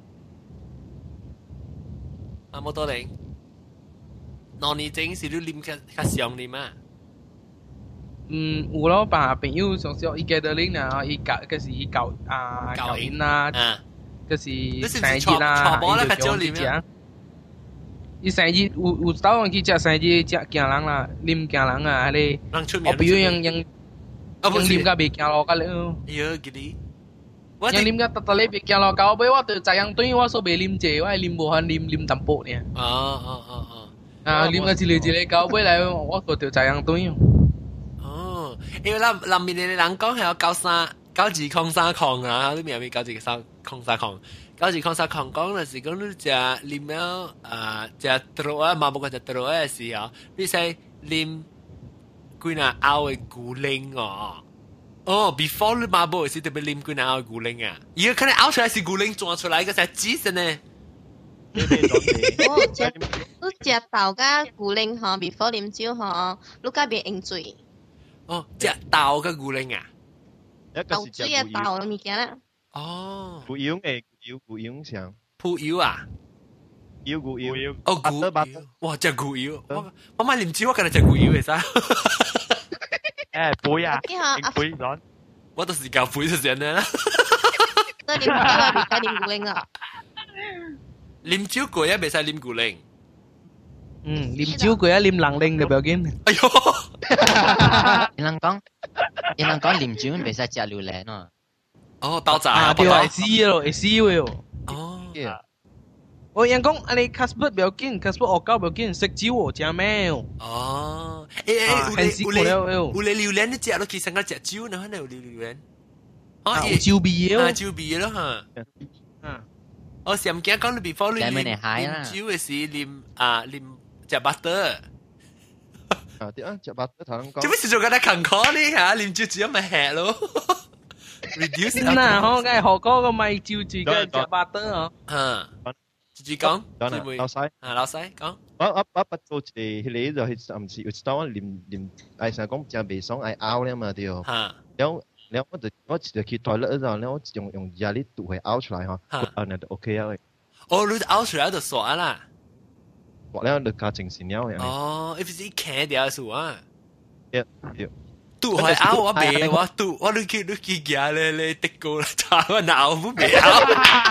S1: 啊，冇多零，兩年前是你啉較較上年啊。
S2: 嗯，有咯，把朋友上少伊記得啉啊，伊教嗰時伊教啊教演啊，嗰時生日啊，伊就叫我去食。伊生日有有兜人去食生日食驚人啦，啉驚人啊，迄個我朋友ยังยังยัง啉甲未驚落甲了。
S1: 有幾啲。
S2: ยัง啉個特特咧別驚落搞，尾我對雜樣對我所未啉蔗，我係啉無限啉啉淡薄呢。
S1: 哦哦哦哦。
S2: 啊，啉個一粒一粒搞，尾來我個對雜樣對。
S1: 哦，因為南南面嘅人講係有九三九二抗三抗啊，你明唔明九二三抗三抗？九二抗三抗講嘅是講你食啉了啊，食多啊，嘛冇講食多嘅時候，你使啉幾嗱熬嘅古靈哦。哦 ，before 你馬步是特別啉幾嗱熬嘅古靈啊，而家可能熬出來是古靈撞出來嘅係紙身呢。
S4: 哦，食你食豆甲牛奶吼 ，before 啉酒吼，你甲別用水。
S1: 哦，食豆甲牛奶啊？
S4: 豆水啊，豆物件啦。
S1: 哦。
S3: 牛油誒，牛牛油上。
S1: 鋪油啊？
S3: 油牛油。
S1: 哦，牛油。哇，食牛油，我我買啉酒，我今日食牛油嘅啥？
S5: 誒，杯啊，杯咗。
S1: 我都是教杯就先啦。
S4: 都啉酒啊，別使啉牛奶啊。
S1: 啉酒過啊，未使啉牛奶。
S2: 嗯，啉酒過啊，啉冷檸就唔要緊。
S1: 哎呦！
S6: 人講，人講啉酒未使食榴蓮啊。
S1: 哦，爆炸
S2: 啊！對，會死咯，會死喎。
S1: 哦。
S2: 我人講，安尼 Casper 唔要緊 ，Casper 惡搞唔要緊，食酒喎，食咩哦？
S1: 哦，誒誒，有你有你有你榴蓮你食落去成個食酒呢？可能有榴蓮。
S2: 啊，有酒味咯。
S1: 啊，酒味咯嚇。嗯。我是唔驚講你 before 你啉啉酒嘅時啉啊啉食 butter。
S3: 啊，啲啊，食 butter 頭先講。
S1: 做咩事做緊啲勤課呢嚇？啉酒只有咪吃咯。reduce
S2: 嗱，我梗係學嗰個咪照住嘅食 butter 哦。
S1: 嗯。自己講。
S3: 講啦，老細。
S1: 啊，老細講。
S3: 我我我不做一個，迄個就係唔是，有當我啉啉，愛成講真未爽，愛拗咧嘛對。嚇。然後。然後我就我就去台咧，然後咧我用用壓力度去拗出來嚇，啊那就 OK 啊。
S1: 哦，你拗出來就爽啦。
S3: 我咧就加正線了嘅。
S1: 哦，你不是砍掉數啊？
S3: 要要。
S1: 度去拗我未，我度我你去你去夾咧咧的高啦，查我拗唔未拗。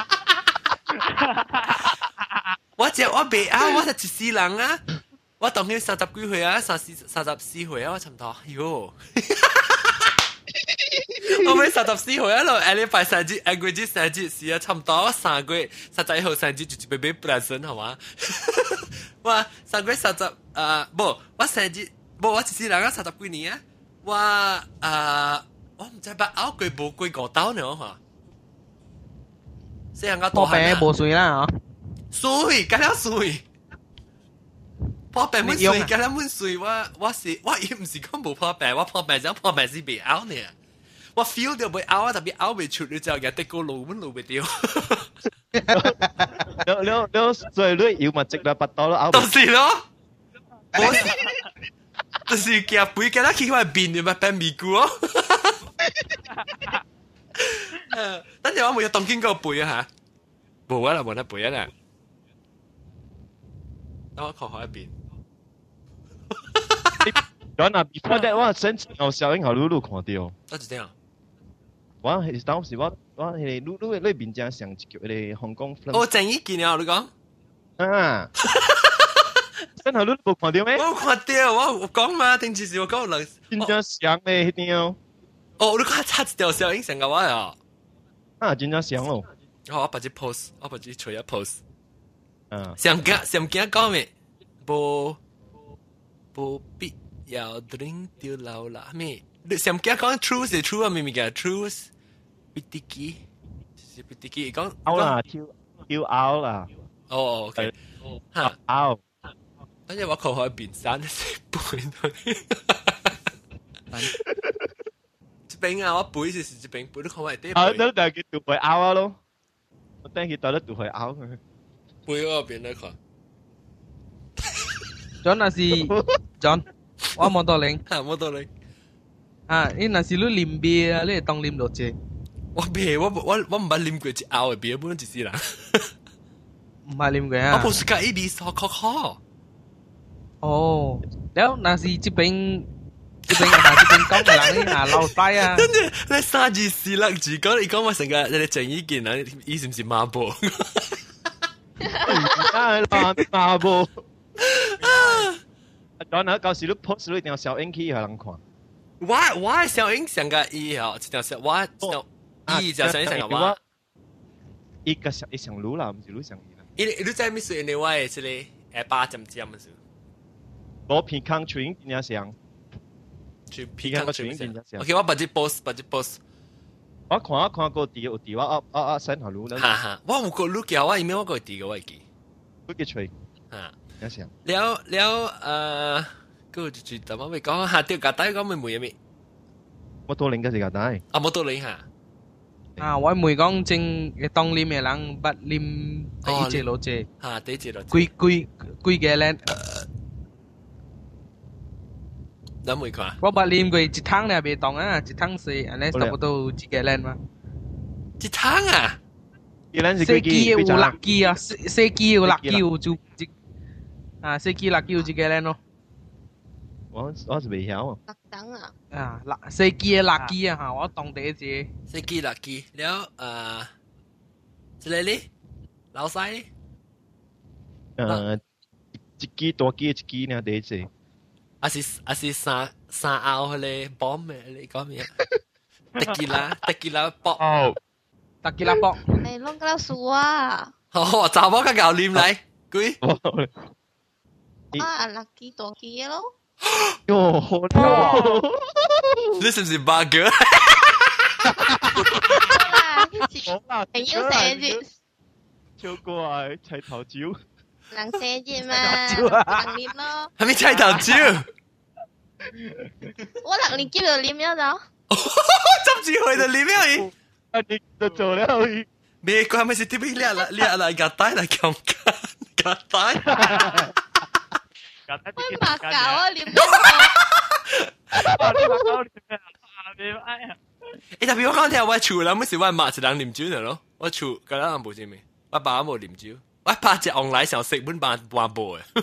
S1: 我只我未拗，我係一世人啊！我當年三十幾歲啊，三十三十四歲啊，我差唔多。喲。我咪三十四歲啊，咯，下禮拜生日，下個月生日是啊，差唔多三個月十仔號生日就準備俾生係嘛？哇，三個月三十啊，冇，我生日冇，我一世人啊三十幾年啊，我啊，我唔知把拗過冇過五刀呢嚇， 细汉个
S2: 破病无水啦，
S1: 水，加了水。破病滿水，加了滿水，我我是我伊唔是講無破病，我破病就破病是未拗呢。我 feel 到未拗啊，特別拗未出，你就日得個路本路未掉。
S3: 了了了，所以你要物質啦，不多咯，拗。
S1: 就是咯，就是夾背夾得起塊邊，你咪變咪咕咯。誒，等陣我冇有當經過背啊嚇，冇啊啦，冇得背啊啦。等我靠海一邊。
S3: 然後 before that 我先有小英和露露看到。
S1: 我就這樣。
S3: 我係當時我我係露露裏邊正上叫嚟香港 film。
S1: 哦，鄭伊健啊，你講。
S3: 啊。真係露露看到咩？
S1: 我看到，我我講嘛，定住是我講人。
S3: 真正上咧嗰條。
S1: 哦，你看差一條小英上個我啊。
S3: 啊，真正上咯。
S1: 我把隻 post，我把隻除一 post。
S3: 啊。
S1: 上驚上驚講咩？無無必要拎掉老啦咩？你上驚講 truth 係 true 啊，明唔明嘅 truth？必啲機，是必啲機講。
S3: 拗啦，跳跳拗啦。
S1: 哦 ，OK。
S3: 嚇拗。
S1: 等陣我靠海邊山食背佢。一邊啊，我背就是一邊背，你看我係啲背。
S3: 啊，都但係佢讀會拗啊咯。我等佢到得讀會拗佢。
S1: 背嗰邊咧看。
S2: John 那是 John， 我冇到零，
S1: 嚇冇到零。
S2: 啊，你那是你啉啤啊，你係當啉落啫。
S1: 我啤，我我我唔捌啉過一拗嘅啤，本來就是啦。
S2: 唔係啉過啊。
S1: 我冇試過 A B 傻確確。
S2: 哦，แล้ว那是這邊這邊啊，這邊講嘅人啊，老細啊。
S1: 跟住你三字四粒字講，你講我成個你鄭伊健啊，伊是唔是馬步？
S3: 啊，馬步。然後到時你 post 你一定要小英去讓人看。
S1: 我我小英上個伊哦，一條小我伊就小英上個我。
S3: 伊個上伊上路啦，唔是路上伊啦。
S1: 伊你知咩事？你話係呢個八針針嘅事。
S3: 我偏康群邊樣上？
S1: 去偏康群
S3: 邊樣上
S1: ？OK， 我把隻 post 把隻 post。
S3: 我看我看過啲有啲我啊啊啊新下路啦。
S1: 哈哈，我冇個路叫我，因為我個啲個我記。
S3: 佢嘅吹。
S1: 嚇。
S3: 一上。
S1: 了了誒，嗰就就咁咪講下條架底講咪每一面。
S3: 我多零嘅時間帶。
S1: 啊，冇多零嚇。
S2: 啊，我每講正嘅當啉嘅人不啉第一隻路啫。
S1: 嚇，第一隻路。
S2: 貴貴貴嘅咧。
S1: 諗唔看？
S2: 我把啉過一湯咧，未當啊，一湯是安尼差不多幾個人嘛。
S1: 一湯啊？
S3: 一人是
S2: 幾幾有六幾啊？四四幾有六幾有就一啊，四幾六幾有幾個人咯。
S3: 我我是未曉啊。
S4: 六等啊。
S2: 啊，六四幾嘅六幾啊嚇，我當第一隻。
S1: 四幾六幾，了誒，一個咧，老細咧。
S3: 誒，一幾多幾一幾呢？第一隻。
S1: 啊是啊是三三拗咧 bomb 咩？你講咩？tequila tequila 搏。
S2: 哦。tequila 搏。
S4: 你弄個數啊！
S1: 哦，查某個搞念嚟，佢。
S4: 啊，六幾多幾咯？
S3: 喲，好多。
S1: 你是唔是 bug？
S4: 朋友生日。
S3: 超過啊，齊頭蕉。
S4: 人生日嘛，人念咯。
S1: 係咪砌頭蕉？
S4: 我人年叫就念咗就。
S1: 執住佢就念咗。
S3: 啊，你就做了佢。
S1: 咩關咪是點樣？你啊你啊嚟夾帶嚟強姦夾帶。
S4: 我麻搞啊念咗。
S1: 誒，特別我講聽我厝人，每時我罵一人念蕉嘅咯，我厝個人冇知咩，我爸冇念蕉。我拍隻 online 時候食本扮話播嘅。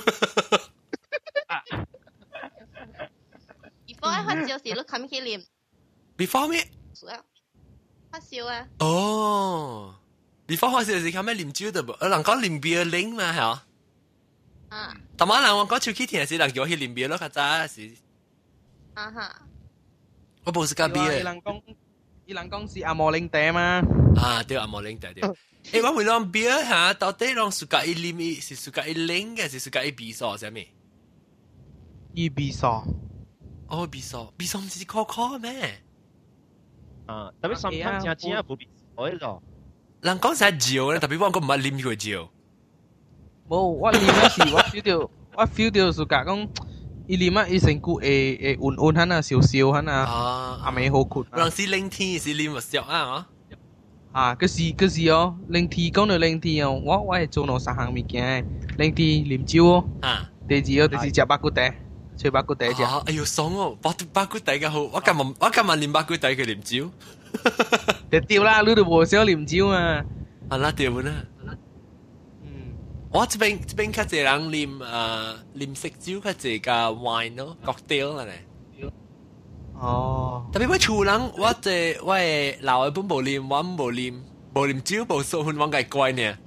S4: Before 發燒時，你冚起念。
S1: Before 咩？
S4: 發燒啊！
S1: 哦 ，Before 發燒時冚咩念蕉的噃？人講念 beer 零嘛係啊。
S4: 啊。
S1: 但係人我講手機聽時，人叫我去念 beer 咯，較早時。
S4: 啊哈。
S1: 我冇食過 beer。
S2: 伊人講，伊人講是阿摩靈茶嘛。
S1: 啊，對阿摩靈茶對。誒，我會諗 beer 嚇，到底諗暑假一啉是暑假一零嘅，是暑假一比數係咩？
S2: 一比數。
S1: 哦，比數，比數唔是可可咩？
S3: 啊，特別 sometimes 正正不比數咯。
S1: 人講晒酒咧，特別我講唔係啉過酒。
S2: 冇，我啉嗰時我 feel 到，我 feel 到是講講，伊啉啊，伊身軀會會อุ่อุ่響啊，燒燒響啊，阿未好困。
S1: 人是冷天是啉唔熟啊，
S2: 啊，嗰時嗰時哦，冷天講到冷天哦，我我係做兩三項物件，冷天啉酒哦，啊，第二哦就是食白骨茶。吹白骨茶啫，
S1: 哎呦爽哦！白白骨茶嘅好，我今日我今日啉白骨茶佢啉酒，
S2: 就掉啦，你都無少啉酒嘛，
S1: 係啦掉啦。嗯，我這邊這邊較濟人啉誒啉食酒較濟加 wine 咯 ，cocktail 啦咧。
S2: 哦，
S1: 特別我厝人，我這我誒老嘅本無啉，我無啉無啉酒，無數分我計乖呢。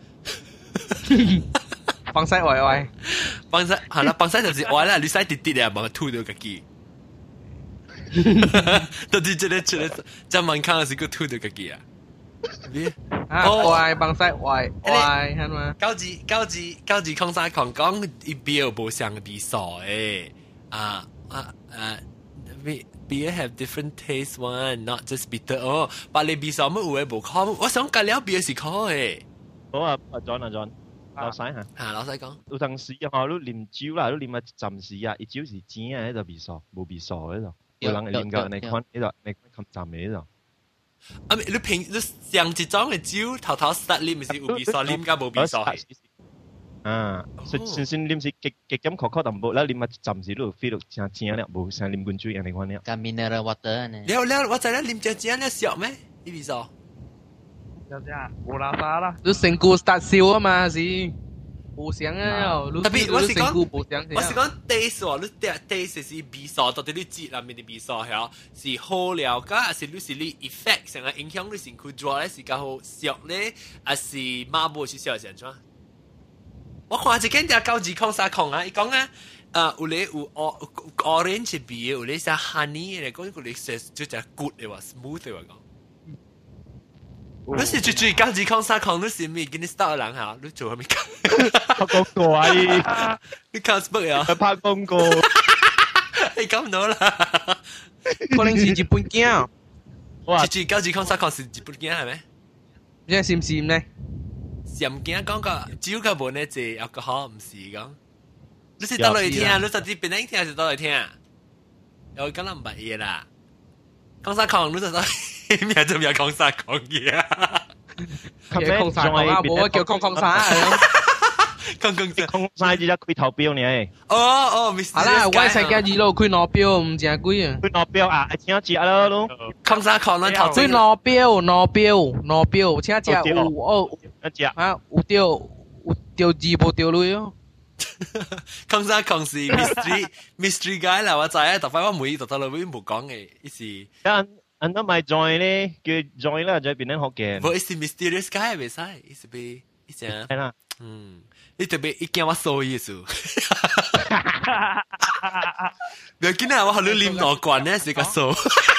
S2: 放西歪歪，
S1: 放西係啦，放西就是歪啦，你西跌跌啊，冇吐到自己。到底這個這個真蠻看是個吐到自己啊！
S2: 啊，歪放西歪歪係嘛？
S1: 高級高級高級空山狂講一比無相比數誒啊啊啊 ！beer have different taste one, not just bitter 哦。但你比數乜有誒無可？我想介了 beer 是可誒。
S3: 好啊，阿 John 阿 John。老細嚇，
S1: 嚇老細講，
S3: 有陣時啊，你啉酒啦，你啉啊暫時啊，伊酒是甜啊，迄個味素無味素迄個，有人會啉到你款，迄個你款咁淡嘅迄個。
S1: 啊，你平你上一種嘅酒頭頭實啉咪是有味素，啉甲無味素係。
S3: 啊，先先先啉是極極咁確確淡薄，啦啉啊暫時都 feel 到成甜咧，無像啉罐水安尼款咧。
S6: 加 mineral water 呢？
S1: 了了，我知啦，啉只只咧熟咩？啲味素。
S5: 就這樣，冇啦沙啦。
S2: 你成個 start 燒啊嘛是，無相啊，
S1: 特別我是講，
S2: 我
S1: 是講 taste 喎，你 taste 是味素，到底你舌入面嘅味素係是好了解，還是你是你 effect 成個影響你身軀做咧是較好熟咧，還是馬步是熟成怎？我看一間啲高級康沙康啊，伊講啊，啊有咧有 orange 味，有咧寫 honey 嚟講，佢哋寫就隻 good 嘅話 smooth 嘅話講。你是最最高級康沙康，你是咪跟你 start 人下？你做咩？
S3: 拍廣告啊！
S1: 你 cosplay 啊？
S3: 拍廣告，
S1: 你講唔到啦。
S2: 可能是日本鏡。
S1: 哇！最最高級康沙康是日本鏡係咪？
S2: 你係唔是呢？
S1: 是唔鏡講個酒嘅本咧，就有個好唔是講。你是到嚟聽啊？你實際邊聽聽還是到嚟聽啊？有可能唔係啦。康沙康，你實在咩做咩康沙康嘢啊？
S2: 康沙康啊，冇叫康康沙。
S1: 康康沙，
S3: 康沙只只開頭標呢？
S1: 哦哦，咪
S2: 係啦，我世界二路開攞標，唔正貴啊。
S3: 開攞標啊，請一隻咯咯。
S1: 康沙康咧頭
S2: 開攞標，攞標，攞標，請一隻有哦，
S3: 一隻
S2: 啊，有掉有掉字冇掉落哦。
S1: 康沙康是 mystery mystery guy 啦，我知啊，特快我每度到落邊冇講嘅，一時。
S3: 但安得咪 join 咧，叫 join 啦，再變得好嘅。
S1: 冇一時 mysterious guy 未使，一時被一隻。
S3: 係啦，
S1: 嗯，你特別一見我所以數。你見啊，我係你啉落慣咧，是個數。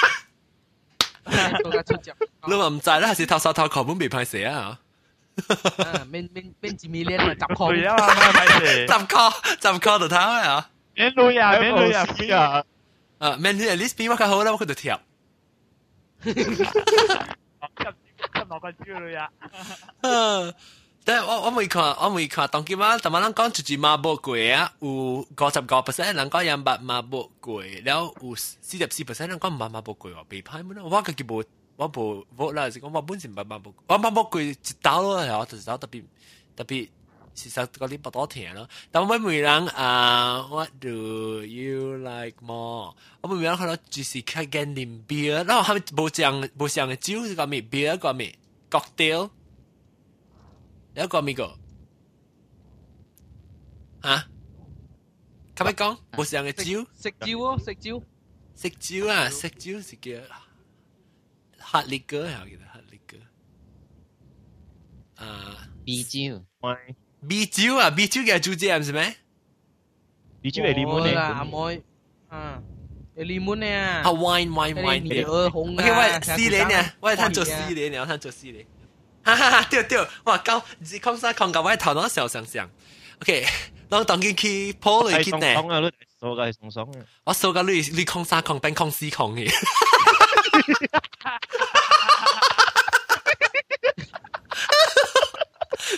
S1: 你話唔知啦，係頭手頭殼本未派寫啊？
S2: 啊，免免免一米鏈啊，十塊。
S5: 對啊，咪咪
S1: 十塊十塊就睇啊！
S5: 免女啊，免女啊，免啊！
S1: 啊，免女 at least 比我較好啦，我佢就貼。
S5: 吸吸落個豬女啊！
S1: 但係我我未看，我未看，當今晚但係人講住住馬步貴啊，有五十個 percent 人講廿八馬步貴，然後有四十四 percent 人講唔係馬步貴喎，被批乜啦？我自己冇。我無無啦，是講我本身唔馬步，我馬步貴一刀咯，係我就是特別特別是實嗰啲不多聽咯。但我每人啊 ，What do you like more？ 我每人可能就是睇緊啉 beer， 然後佢冇講冇講嘅酒是講咩 beer 講咩 cocktail， 有講咩個？啊？咁咪講冇講嘅酒？
S2: 食酒哦，食酒，
S1: 食酒啊，食酒是叫。hard liquor 係我記得 hard liquor， 啊
S6: B 酒
S1: ，B 酒啊 ，B 酒嘅主隻係咩
S3: ？B 酒係檸檬嘅，
S2: 阿妹，啊，係檸檬嘅啊。
S1: 啊 ，wine wine wine，
S2: 紅
S1: 啊。OK， 我四年呢，我係睇做四年，我睇做四年。哈哈哈，對對，哇，高，講啥講到我頭腦小想想。OK，我當佢去鋪嚟去呢。
S3: 係鬆鬆啊，你數嘅係鬆鬆嘅。
S1: 我數嘅你你講啥講變講四講嘅。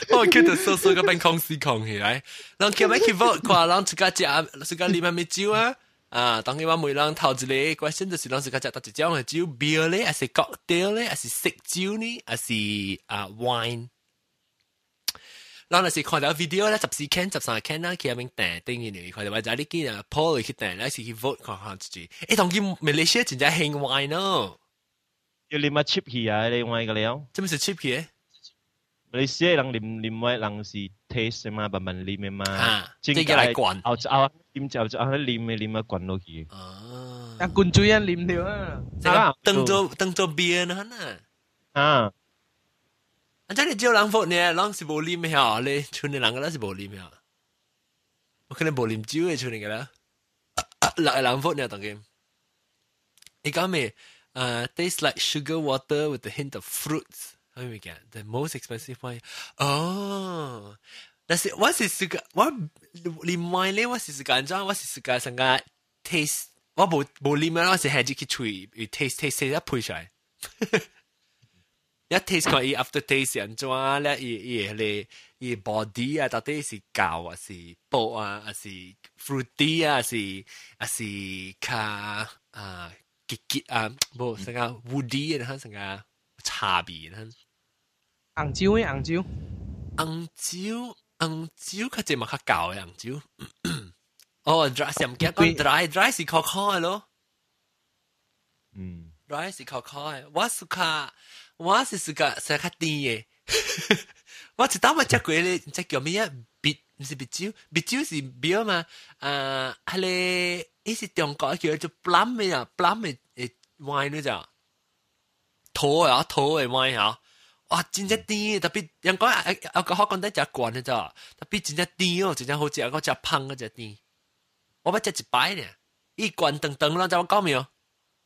S1: 我叫做叔叔嗰邊空絲空起來，人叫咩 keyboard 看人自家食，自家啉下咩酒啊？啊，當然我每人頭一個 question 就是人自家食到一種嘅酒 ，beer 咧，還是 cocktail 咧，還是食酒呢，還是啊 wine。然後是看到 video 咧，十四 can 十三 can 啦，佢入面訂訂嘅你看到或者你見啊 Paul 去訂咧，是去 vote 看看自己。誒，同佢 Malaysia 真係興 wine 咯。
S3: 要啉乜 cheap 氣啊？你買個了？
S1: 做咩是 cheap 嘅？
S3: 馬來西亞人啉啉位人是 taste 嘛，慢慢啉嘅嘛。
S1: 啊，即係嚟灌。
S3: 後後啉就就喺啉嘅啉啊灌落去。
S2: 哦。啊，灌水啊啉掉啊。
S1: 啊，當做當做 beer 呢？
S3: 啊。
S1: 啊！真係只有人服呢，人是無啉嘅，你村嘅人個都是無啉嘅。我可能無啉酒嘅村嚟嘅啦，六個人服呢當佢。你講咩？誒 ，taste like sugar water with a hint of fruits。係咪嘅 ？The most expensive wine。哦，但是我是自家我啉 wine 咧，我是自家裝，我是自家成個 taste， 我無無啉啊，我是係自己喙 taste taste taste 一配出來。一 taste 看伊 after taste 安怎咧？伊伊迄個伊 body 啊，到底是膠啊，是薄啊，還是 fruity 啊，是還是較啊結結啊，無成個 woody 啊，成個茶味啊。
S2: 紅酒誒，紅酒，
S1: 紅酒，紅酒較濟嘛較膠誒紅酒。哦 ，dry 上驚講 dry dry 是烤烤誒咯。
S3: 嗯
S1: ，dry 是烤烤誒，我是較。我是是個是較甜嘅，我一打我食過咧，即叫咩啊？bit唔是bit酒，bit酒是 beer 嘛？啊，係咧，伊是中國叫做 plum 嘅啊 ，plum 嘅誒 wine 咧就，土啊土嘅 wine 啊，哇，真正甜，特別人講誒誒個好講得食慣嘅咋，特別真正甜哦，真正好食，我食香嗰隻甜，我要食一擺咧，伊罐長長啦，就我講未有？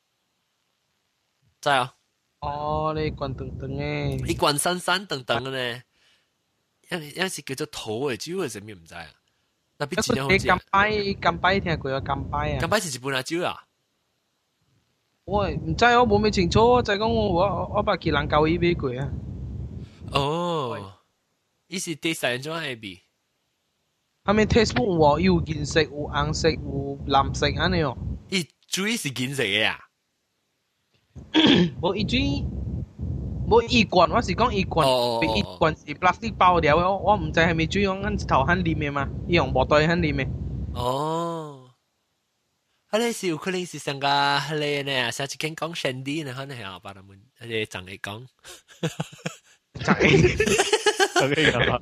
S1: 知啊？
S2: 哦，你罐長長誒，
S1: 你罐山山長長嘅咧，有有時叫做土嘅酒係什麼唔知啊？特別真係好食。
S2: 金擺金擺聽過有金擺啊？
S1: 金擺是日本啊酒啊？
S2: 我唔知我冇咩清楚，就係講我我我把佢人教伊買過啊。
S1: 哦，伊是第三種係咪？
S2: 係咪 taste 唔喎？有金色、有紅色、有藍色安尼哦。
S1: 伊水是金色嘅啊？
S2: 冇伊水，冇伊罐，我是講伊罐，伊罐是 plastic 包料嘅，我唔知係咪水用咱頭หั่啉嘅嘛，伊用毛袋หั่啉嘅。
S1: 哦，迄個是有可能是上個迄個呢，上次傾講 Shandy 呢，可能係阿爸他們迄個長嚟講，
S2: 長
S3: 嚟，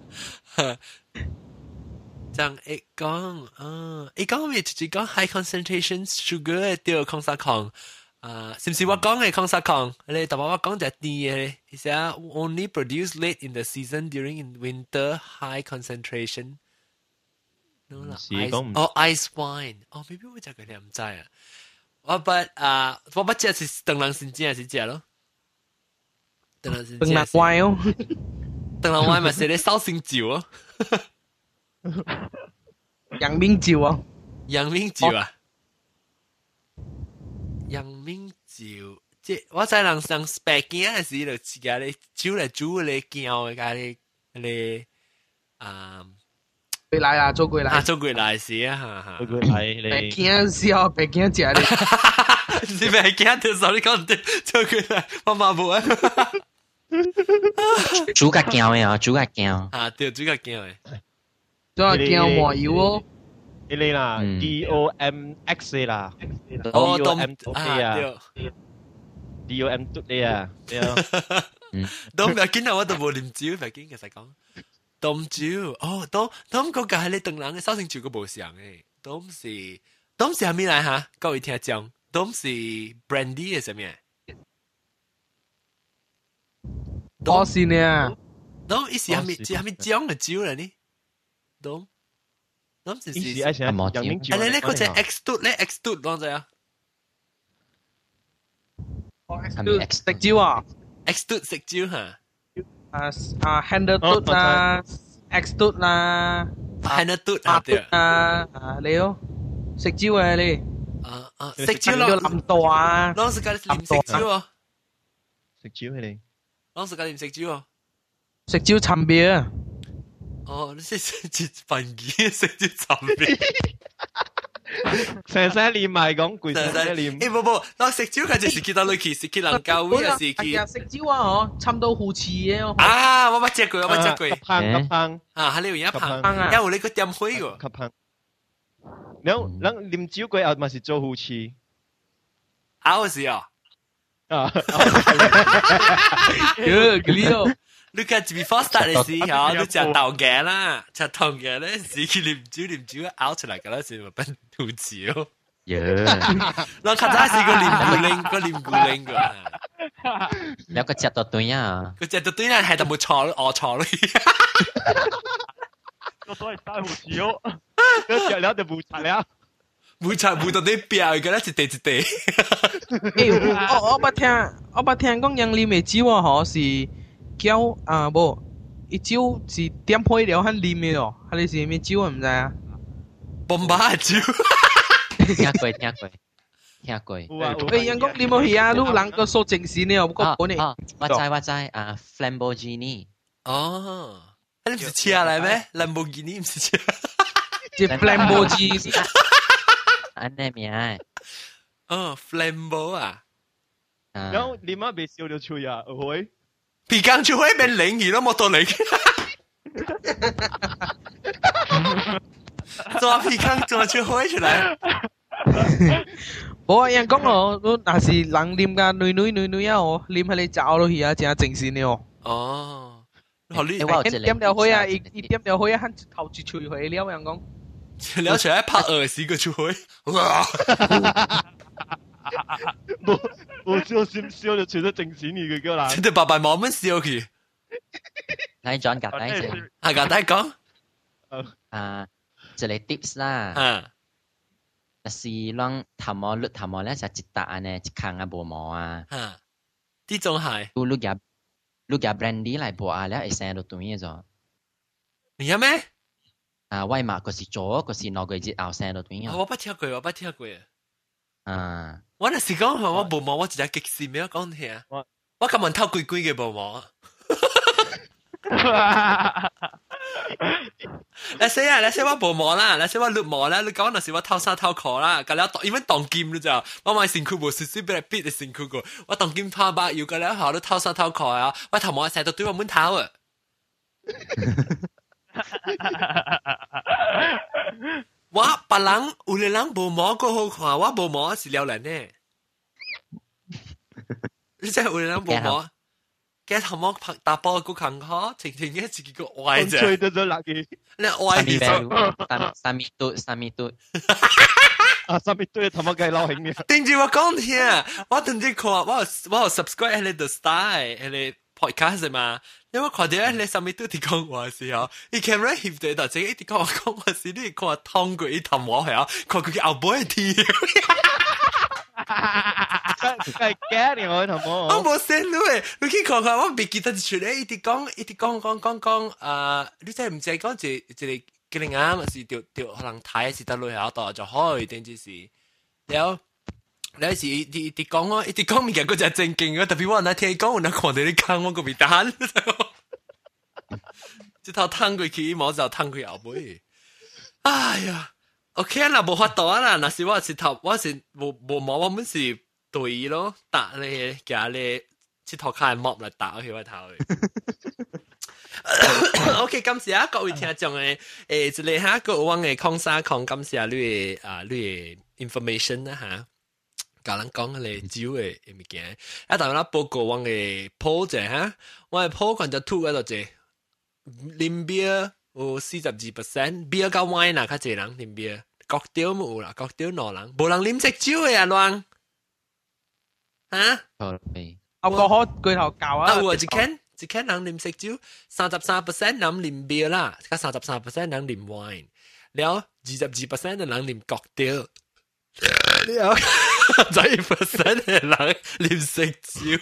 S1: 長嚟講，啊，伊講咩？就是講 high concentration sugar 嘅對抗殺抗。啊，是唔是我講嘅抗殺抗？你同埋我講就係甜嘅，而且 only produce late in the season during in winter high concentration。no 啦 ，ice 哦 ice wine，哦 maybe 我就佢哋唔知啊。我不啊，我不知係鄧郎先知還是知咯。鄧郎先知。
S2: 鄧郎 wine 哦，
S1: 鄧郎 wine 咪係你燒星酒哦。
S2: 陽明酒啊，
S1: 陽明酒啊。陽明酒，即我知人上白驚嘅時，就自家咧酒嚟煮嚟攪嘅，家咧咧啊，
S2: 過來啦，做過來，
S1: 啊做過來時啊，哈哈，
S3: 做過來你
S2: 白驚時候，白驚食咧，
S1: 你白驚條手你講對，做過來，我嘛冇啊，
S6: 煮個攪嘅啊，煮個攪，
S1: 啊對，煮個攪嘅，
S2: 做個攪麻油哦。
S3: 你嚟啦 ，D O M X 啦，
S1: 哦，
S3: D O M 嘟你啊
S1: 對
S3: ，D O M 嘟你啊，對啊，
S1: 都唔係見到我都冇啉酒，唔係見其實講，凍酒，哦，凍凍嗰個係你鄧人嘅燒成酒個冇上嘅，凍是凍是係咩嚟嚇？各位聽眾，凍是 brandy 係什麼？
S2: 我是呢，
S1: 凍意思係咩？係咩醬嘅酒嚟呢？凍。諗住是
S3: 係係冇酒。
S1: 誒你呢個隻 X 嘟咧 X 嘟講咗啊？
S2: 哦 X 嘟食蕉啊
S1: ？X 嘟食蕉嚇？
S2: 啊啊 handle 嘟啦 ，X 嘟啦
S1: ，handle 嘟啊對
S2: 啊啊你哦食蕉啊你？
S1: 啊啊食蕉咯，
S2: 林道啊，
S1: 當時間你食蕉啊？
S3: 食蕉係你？
S1: 當時間你食蕉啊？
S2: 食蕉尋別啊？
S1: 哦，你是一份幾食啲雜味。
S3: 成世念埋講，攰成世念。
S1: 誒，不不，我食蕉佢就是見到你，是去人教會，又是去。
S2: 食蕉啊，嗬，差唔多好似嘅。
S1: 啊，我冇食過，我冇食過。
S3: 吸香吸香。
S1: 啊，喺呢邊一香，因為你個點開個。
S3: 吸香。然然念蕉佢後咪是做好似。
S1: 咬是啊。
S3: 啊。
S2: 喲，嗰啲哦。
S1: 你家 before start 嘅時候，你食豆嘅啦，食豆嘅咧，是佢念蕉念蕉咬出嚟嘅啦，是咪變好似咯？
S6: 耶！
S1: 我睇下是個念古靈，個念古靈個。
S6: แล้วก็จัดตัวตัวอ่ะ
S1: 個隻ตัวตัว係就冇錯咯，我錯咯。
S5: 個所謂大胡椒，
S3: 你食了就冇錯了。
S1: 冇錯冇到啲表嘅啦，一地一地。
S2: 誒，我我不聽，我不聽講人念嘅蕉啊，嗬是。椒啊，不，一椒是點配料很黏嘅咯，係你是咩椒啊？唔知啊？
S1: bomba椒，
S6: 聽過聽過聽過。
S2: 誒，人講你冇去啊？你兩個數正線呢？我講過你。
S6: 哦，我知我知啊 ，Lamborghini。
S1: 哦，你唔是車嚟咩 ？Lamborghini 唔是車。
S2: 即 Lamborghini。
S6: 安尼名誒。
S1: 哦 ，Flambo 啊。
S3: 然後你媽被燒到吹啊，會。
S1: 皮筋就會變靈兒咯，冇到靈。做皮筋做就會出來。
S2: 我人講哦，我那是人念噶，女女女女啊，哦，念喺你找落去啊，真係正線哦。
S1: 哦，好你
S2: 一點就去啊，一一點就去啊，喊頭一吹去了人講。
S1: 了出來拍二十個就會。
S3: 冇冇笑閃笑就除咗正線嘅個啦。
S1: 真係白白冇乜笑佢。
S6: 你轉夾低先。
S1: 係夾低講。
S6: 啊，一個 tips 啦。
S1: 啊。
S6: 就是啷頭毛捋頭毛咧就一笪安尼一坑啊無毛啊。
S1: 啊。呢種係。
S6: 錄錄入錄入 brandy 嚟播啊，แล้วไอ้แซนตัวนี้咗。
S1: 你有咩？
S6: 啊，威馬嗰時做嗰時攞佢隻牛聲到ตัวนี้。
S1: 我不聽過，我不聽過。
S6: 啊！
S1: 我那時講我無毛，我直接激死咩講聽。我根本偷鬼鬼嘅無毛。你死啊！你死我無毛啦！你死我綠毛啦！你講那時我偷衫偷褲啦，咁了因為當劍你就，我買身軀無少少俾你逼你身軀個，我當劍偷把要咁了後都偷衫偷褲啊！我頭毛成日都對我滿頭啊！我別人有個人無毛個好看，我無毛是撩人呢。你真係有個人無毛，佢頭毛拍打波個坎坷，晴晴嘅自己個歪啫。
S3: 吹得咗落去，
S1: 你歪啲
S6: 就三三米多，三米多。
S3: 啊，三米多頭毛計撈起嘅。
S1: 定住我講聽，我等住看，我我 subscribe 喺你度 style 喺你 podcast 嘛。因為看到你上面都啲講話時候，你 camera 翕到就即係啲講話講話時，你看通過一頭毛係啊，看佢嘅後背係貼。
S3: 係假嘅我頭毛。
S1: 我冇聲咯誒，你去看看我未記得出嚟，一啲講一啲講講講講誒，你真係唔知講一一個叫你啱，還是條條可能睇是得落下度就開定之事，了。有時一啲一啲講我一啲講物件，嗰隻正經嘅，特別我那聽講，我那看到你講我個未單，一頭吞過去，冇就吞過後背。哎呀 ，OK 啦，冇法度啊啦，那是我是頭，我是冇冇毛，我們是對咯，打你夾你，一頭開剝嚟打去我頭。OK， 感謝啊各位聽眾嘅，誒，一個下個我嘅講啥講，感謝你嘅啊，你嘅 information 啦嚇。教人講嘅蕉嘅物件，一但係我報告我嘅 po 者嚇，我嘅 po 群就 two 嗰度啫，啉 beer 有四十二 percent，beer 加 wine 啊，較濟人啉 beer，cocktail 冇有啦，cocktail 兩人，無人啉食蕉嘅啊亂，嚇？
S2: 我個可巨頭教啊！
S1: 啊，有一間一間人啉食蕉，三十三 percent 人啉 beer 啦，加三十三 percent 人啉 wine，แล้ว二十二 percent 嘅人啉 cocktail，แล้ว十二 percent 嘅人啉食蕉，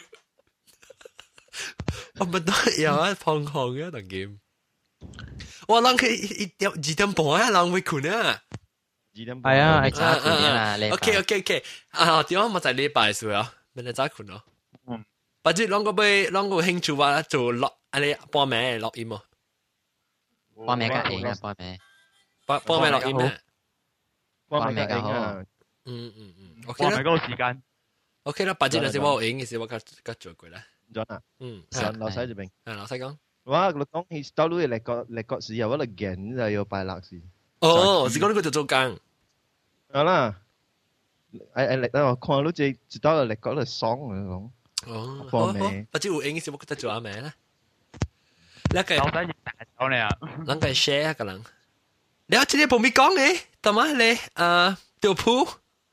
S1: 我咪都有啊，胖胖嘅當劍。我諗佢一點二點半啊，人會困啊。
S3: 二點
S2: 半。係啊，係
S6: 差困啊。
S1: OK OK OK，啊，點解我就禮拜數啊？明日早困咯。嗯。或者兩個杯，兩個興趣話做錄，安尼半暝錄音哦。
S6: 幫咩嘅影啊？幫咩？
S1: 幫幫咩錄音啊？
S3: 幫咩嘅影啊？
S1: 嗯嗯嗯
S5: ，OK 啦。嗰個時間
S1: ，OK 啦，八隻那時我影嘅時我甲甲做過啦。
S3: 咗啊，
S1: 嗯，
S3: 上老細這邊，
S1: 啊老細講，
S3: 哇，你講起到你嚟個嚟個時有嗰個鏡就要擺落時。
S1: 哦，是講呢個就做工。
S3: 好啦，誒誒嚟我看到只一到嚟個嚟爽嚟講。
S1: 哦，好好，八隻有影嘅時我覺得做阿妹啦。你個
S5: 老細大咗你啊，
S1: 人個 share 個人。你有今日冇咪講嘅，同埋你啊條鋪。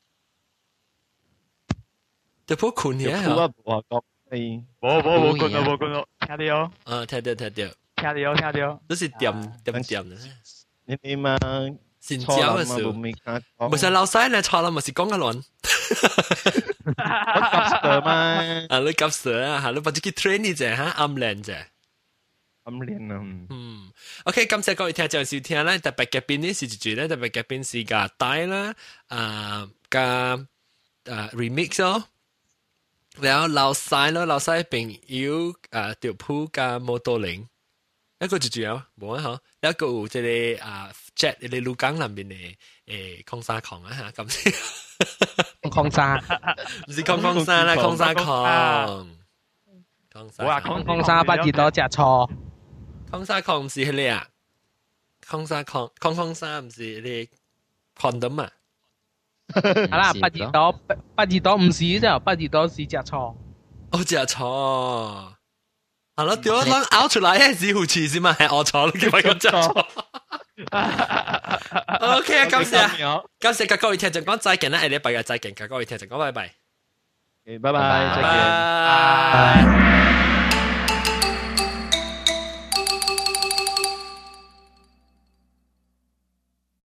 S1: 條鋪困嘅
S3: 啊！條鋪我講誒，
S5: 冇冇冇困到冇困到，聽到有。
S1: 啊，聽到聽到，聽
S5: 到有聽到有。
S1: 都是點點點嘅。
S3: 你你嘛
S1: 先教嘅時候，唔係老細咧，錯啦，咪是講嘅亂。
S3: 我夾蛇嘛。
S1: 啊，你夾蛇啊，嚇你把自己 train 呢隻嚇，暗練隻。
S3: 暗練啊。
S1: 嗯。OK，感謝各位聽眾收聽咧，特別嘅邊呢是住咧，特別嘅邊是個帶啦，啊個啊 remix 咯。然後老細咯，老細朋友啊條鋪加摩托鈴，一個就主要冇啊嗬，一個有即係啊 jet 你鹭港南邊嘅誒空沙礦啊嚇，咁先
S2: 空沙，
S1: 唔是空空沙啦，空沙礦，空沙
S2: 空空沙不熱到隻錯，
S1: 空沙礦唔是佢哋啊，空沙礦空空沙唔是你 condom 啊。
S2: 係啦，八二朵八二朵唔是啫，八二朵是隻錯。
S1: 哦，隻錯。係咯，屌，啷拗出嚟係是好似先嘛，係我錯咯，叫咪咁隻錯。OK，感謝，感謝各位聽眾講再見啦，下禮拜嘅再見，各位聽眾講拜拜。
S3: 拜拜，再見。
S1: 拜。